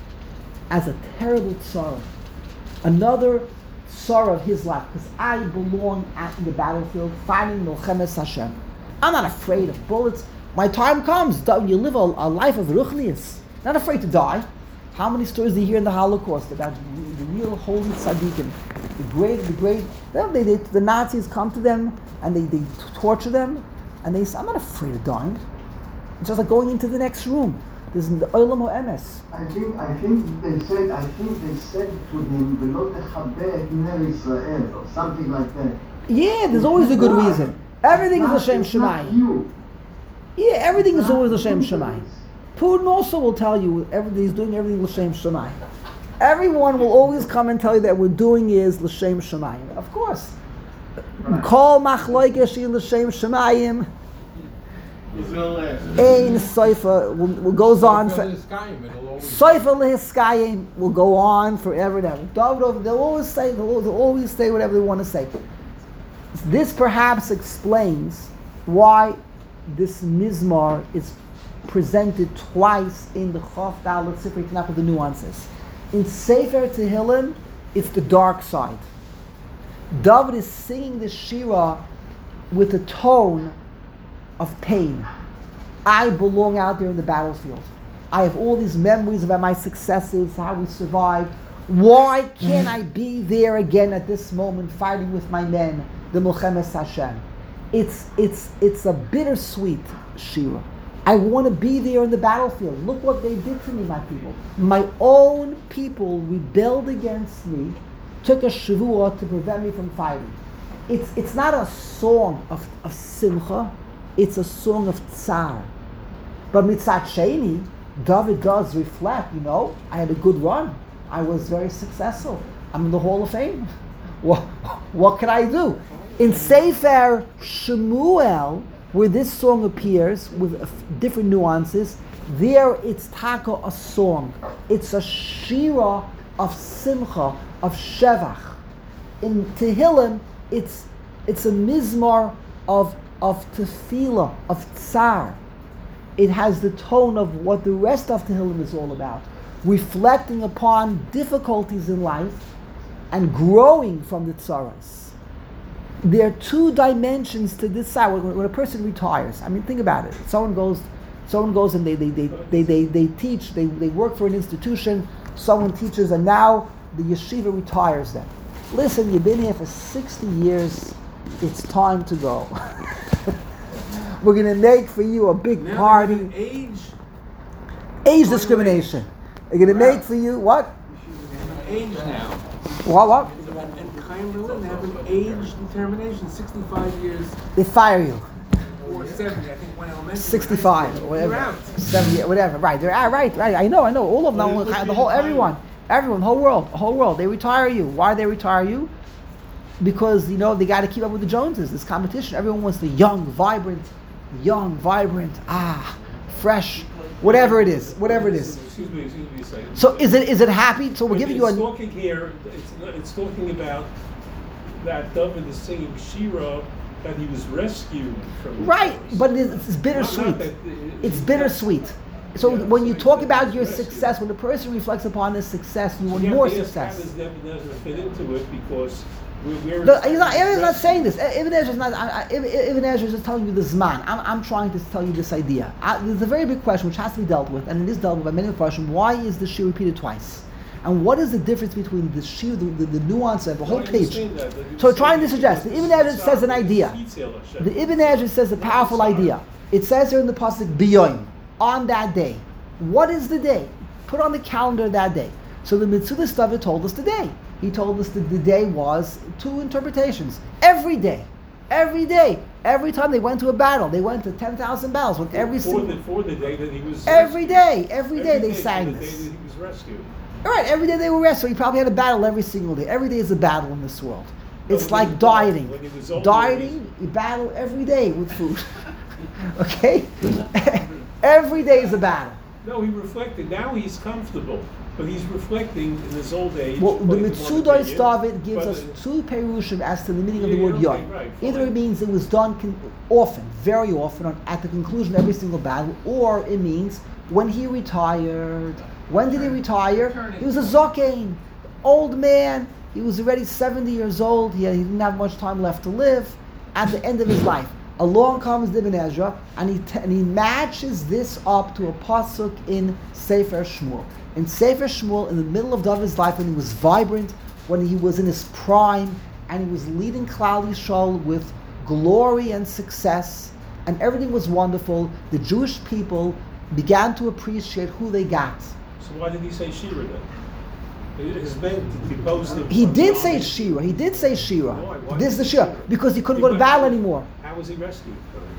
as a terrible tzara, another tzara of his life, because I belong out in the battlefield fighting Milchemes Hashem. I'm not afraid of bullets. My time comes. You live a, a life of ruchnius, not afraid to die. How many stories do you hear in the Holocaust about the, the real holy tzaddikim, the great, the great? They, they, the Nazis come to them and they, they torture them, and they say, "I'm not afraid of dying." It's just like going into the next room. There's the Olam HaEmes. I think I think they said I think they said to him, "V'lo techabeh et ner Israel," or something like that. Yeah, there's always a good Why? reason. Everything is It's L'Shem not- it's not Shemayim. you. Yeah, everything is Not always L'Shem you. Shemayim. Putin also will tell you everything he's doing everything L'Shem Shemayim. Everyone will always come and tell you that we're doing is L'Shem Shemayim. Of course. Kol machloike shi L'Shem Shemayim. It's gonna last. Ein Soifa will, will goes on for Soifa Lehiskayim will go on forever and ever. David, they'll always say they'll, they'll always say whatever they want to say. This perhaps explains why this mizmar is presented twice in the Chof Dalet Sifrei Tanakh with the nuances. In Sefer Tehillim, it's the dark side. David is singing the Shira with a tone of pain. I belong out there in the battlefield. I have all these memories about my successes, how we survived. Why can't I be there again at this moment fighting with my men, the Milchemes Hashem? It's it's it's a bittersweet shira. I want to be there in the battlefield. Look what they did to me, my people. My own people rebelled against me, took a shavua to prevent me from fighting. It's it's not a song of, of simcha, it's a song of tsar. But mitzat sheni, David does reflect, you know, I had a good run. I was very successful. I'm in the Hall of Fame. What, what can I do? In Sefer Shemuel, where this song appears with different nuances, there it's taka a song. It's a shira of simcha, of shevach. In Tehillim, it's it's a mizmar of of tefillah, of tsar. It has the tone of what the rest of Tehillim is all about, reflecting upon difficulties in life and growing from the tsaras. There are two dimensions to this side. When, when a person retires, I mean, think about it. Someone goes, someone goes and they they they they they, they teach. They, they work for an institution. Someone teaches, and now the yeshiva retires them. Listen, you've been here for sixty years. It's time to go. We're going to make for you a big Now party. they're gonna age, Age discrimination. They're going to make for you what? age now. What? What? And Chaim Berlin, they have an age determination, sixty-five years They fire you. or seventy. I think one elementary. sixty-five, or whatever. You're out. seventy, whatever. Right. They're ah, right. Right. I know. I know. All of them. Well, The they whole retire. everyone. Everyone. The whole world. The whole world. They retire you. Why do they retire you? Because you know they got to keep up with the Joneses. This competition. Everyone wants the young, vibrant, young, vibrant. Ah, fresh. Whatever it is. Whatever it is. Excuse me, excuse me a second. So is it is it happy? So we're giving you It's a. talking here, it's, not- it's talking about that David is singing Shira, that he was rescued from the Right, Pharaohs. but it is, it's Not- bittersweet. not that it- It's not- bittersweet. So Yeah, when you so talk it's about your rescue. success, when a person reflects upon his success, you want Yeah, more yes, success. How does Nebuchadnezzar fit into it? Because we're, we're The, he's not, Ibn not saying this. Ibn Ezra is not. I, I, Ibn Ibn Ezra is just telling you the zman. I'm, I'm trying to tell you this idea. I, there's a very big question which has to be dealt with, and it is dealt with by many questions. Why is the shir repeated twice? And what is the difference between the shir, the, the, the nuance of a whole No, I page? understand that, but he was So trying to saying suggest, the that Ibn this Ezra is says an sorry, idea. this is detail, Hashem. The Ibn Ezra says a powerful Sorry. idea. It says here in the pasuk, Biyoim, on that day. What is the day? Put on the calendar that day. So the Metzudas David told us the day. He told us that the day was two interpretations. Every day. Every day. Every time they went to a battle, they went to ten thousand battles with every for single... the, for the day that he was Every rescued. day. Every day they for sang the this. day that he was rescued. All right, every day they were rescued. He probably had a battle every single day. Every day is a battle in this world. No, It's when he like was dieting. old, when he was older, Dieting, you battle every day with food. Okay? Every day is a battle. No, he reflected. Now he's comfortable, but he's reflecting in his old age. Well, the according to one Mitzudos opinion, David gives but, us uh, two perushim as to the meaning of the Yeah, word okay, yoim. right, Either fine. it means it was done con- often, very often, on, at the conclusion of every single battle, or it means when he retired. When did he retire? He was a zokain, old man. He was already seventy years old. He, had, he didn't have much time left to live. At the end of his life, along comes Ibn Ezra, and he t- and he matches this up to a pasuk in Sefer Shmuel. In Sefer Shmuel, in the middle of David's life, when he was vibrant, when he was in his prime, and he was leading Klal Yisrael with glory and success, and everything was wonderful, the Jewish people began to appreciate who they got. So why did he say Shira then? His men deposed him. He from did the say army. Shira. He did say Shira. Why? Why This is the did he Shira. say Shira? Because he couldn't go to Because- battle anymore. How was he rescued?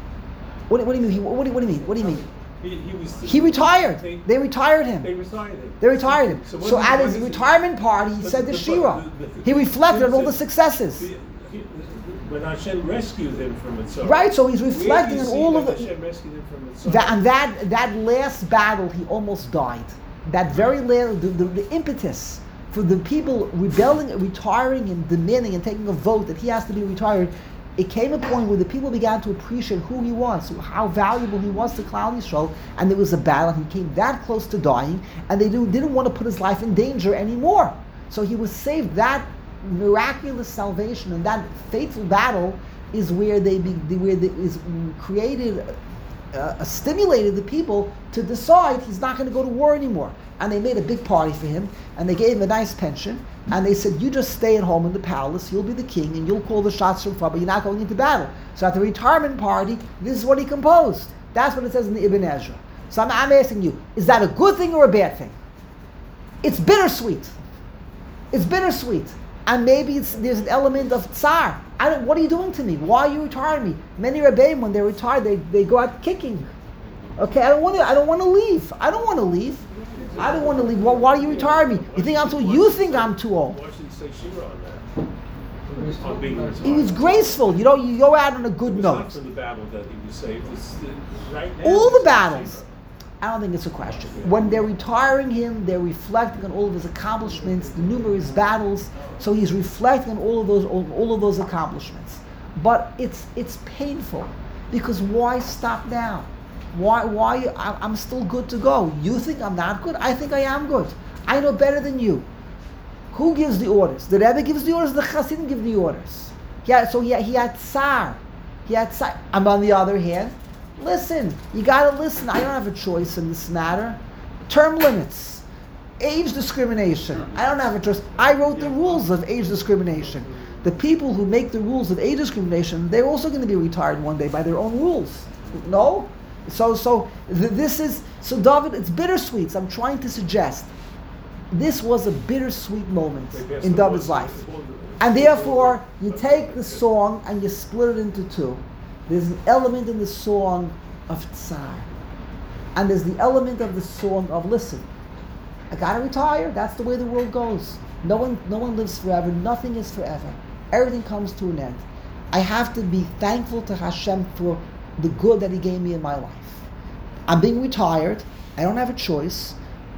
What, do- what do you mean? He, what, do, what do you mean? What do you mean? He, he was. He retired. They, They retired him. they retired him. They retired him. So what So is- at what his is it? retirement party, he But said the the- Shira. the- the- He reflected on all the the- successes. The- he- When Hashem rescued him from Mitzrayim. Right, so he's Where do you reflecting on see all of that the... Hashem rescued him from Mitzrayim? That, and that that last battle, he almost died. That very last, the, the, the impetus for the people rebelling, retiring, and demanding and taking a vote that he has to be retired, it came a point where the people began to appreciate who he was, how valuable he was to Klal Yisrael, and there was a battle, and he came that close to dying, and they didn't, didn't want to put his life in danger anymore. So he was saved. That miraculous salvation and that fateful battle is where they be, where the, is created, uh, stimulated the people to decide he's not going to go to war anymore. And they made a big party for him, and they gave him a nice pension, and they said, you just stay at home in the palace, you'll be the king, and you'll call the shots from far, but you're not going into battle. So at the retirement party, this is what he composed. That's what it says in the Ibn Ezra. So I'm, I'm asking you, is that a good thing or a bad thing? It's bittersweet. It's bittersweet. And maybe it's, there's an element of tsar. I don't, what are you doing to me? Why are you retiring me? Many Rebbeim, when they're retired, they, they go out kicking. Okay, I don't want to. I don't want to leave. I don't want to leave. I don't want to leave. Why, why do you retire me? You think I'm too? You think I'm too old? Why shouldn't say Shira on that? On being retired. He was graceful. You know, you go out on a good It was not note. from the battle that he was saved. It's the, right now. All the it's battles. Shira. I don't think it's a question. When they're retiring him, they're reflecting on all of his accomplishments, the numerous battles. So he's reflecting on all of those, all, all of those accomplishments. But it's it's painful because why stop now? Why why I, I'm still good to go? You think I'm not good? I think I am good. I know better than you. Who gives the orders? The Rebbe gives the orders. The Chassidim give the orders. Yeah. So he he had tsar. He had tsar. And on the other hand, listen, you gotta listen. I don't have a choice in this matter. Term limits, age discrimination. I don't have a choice. I wrote the rules of age discrimination. The people who make the rules of age discrimination, they're also going to be retired one day by their own rules. No? So, so th- this is, so David, it's bittersweet. So I'm trying to suggest this was a bittersweet moment in David's life. And therefore, you take the song and you split it into two. There's an element in the song of tsar. And there's the element of the song of, listen, I gotta retire, that's the way the world goes. No one no one lives forever, nothing is forever. Everything comes to an end. I have to be thankful to Hashem for the good that He gave me in my life. I'm being retired, I don't have a choice.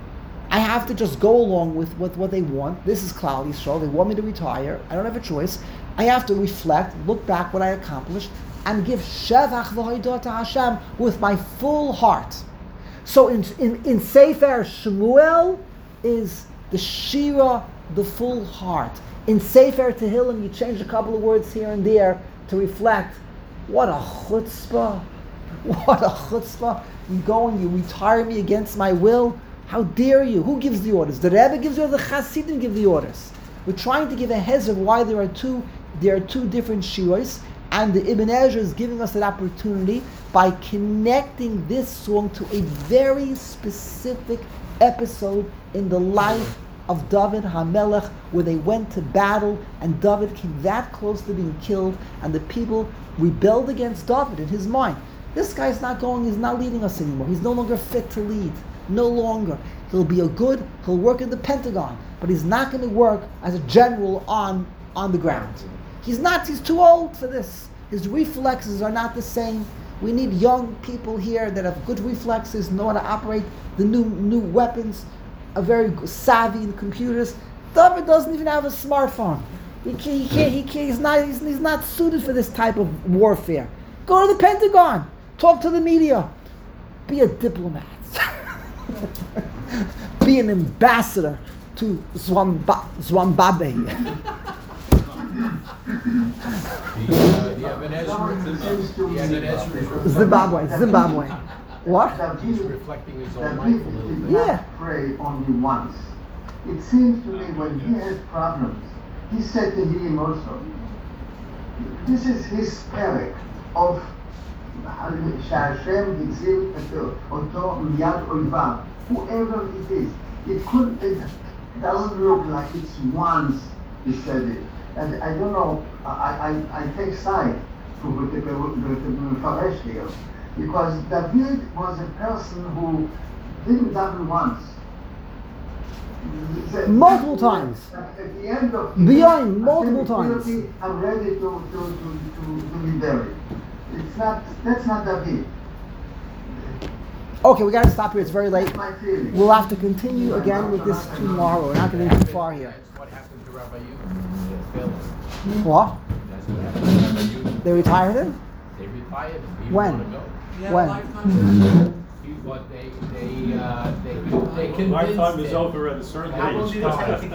I have to just go along with what, what they want. This is Klal Yisrael, they want me to retire, I don't have a choice. I have to reflect, look back what I accomplished, and give Shevach v'hodah to Hashem with my full heart. So in, in, in Sefer Shmuel is the Shira, the full heart. In Sefer Tehillim, you change a couple of words here and there to reflect. What a chutzpah. What a chutzpah. You go and you retire me against my will. How dare you? Who gives the orders? The Rebbe gives the orders, the Hasidim give the orders. We're trying to give a hezr of why there are two there are two different shiros, and the Ibn Ezra is giving us that opportunity by connecting this song to a very specific episode in the life of David HaMelech, where they went to battle and David came that close to being killed, and the people rebelled against David in his mind. This guy's not going, he's not leading us anymore. He's no longer fit to lead. No longer. He'll be a good, he'll work in the Pentagon, but he's not going to work as a general on, on the ground. He's not, he's too old for this. His reflexes are not the same. We need young people here that have good reflexes, know how to operate the new new weapons, are very savvy in computers. David doesn't even have a smartphone. He can't, he can't, he can't, he's, not, he's, he's not suited for this type of warfare. Go to the Pentagon. Talk to the media. Be a diplomat. Be an ambassador to Zwamba, Zwambabe. Zimbabwe, Zimbabwe. What? David, reflecting his own David life a little did bit. not Yeah. pray only once. It seems to me when he had problems, he said to him also, this is his spirit of שהשם הציל אותו מיד אויביו, whoever it is. It could, it doesn't look like it's once he said it. And I don't know, I, I, I take side to mefresh here, because David was a person who didn't daven once. The- Multiple times. At the end of Beyond, I multiple feel times. guilty, I'm ready to, to, to, to, to be buried. It's not, that's not David. Okay, we got to stop here. It's very late. That's my feeling. We'll have to continue again with this tomorrow. We're not going to get too far here. That's what happened to Rabbi Yehuda. They failed us. What? That's what happened to Rabbi Yehuda. They retired him? They retired him. He didn't When? want to go. When? He, what they, they, uh, they, they convinced My time is him. over at a certain How long age. did it take to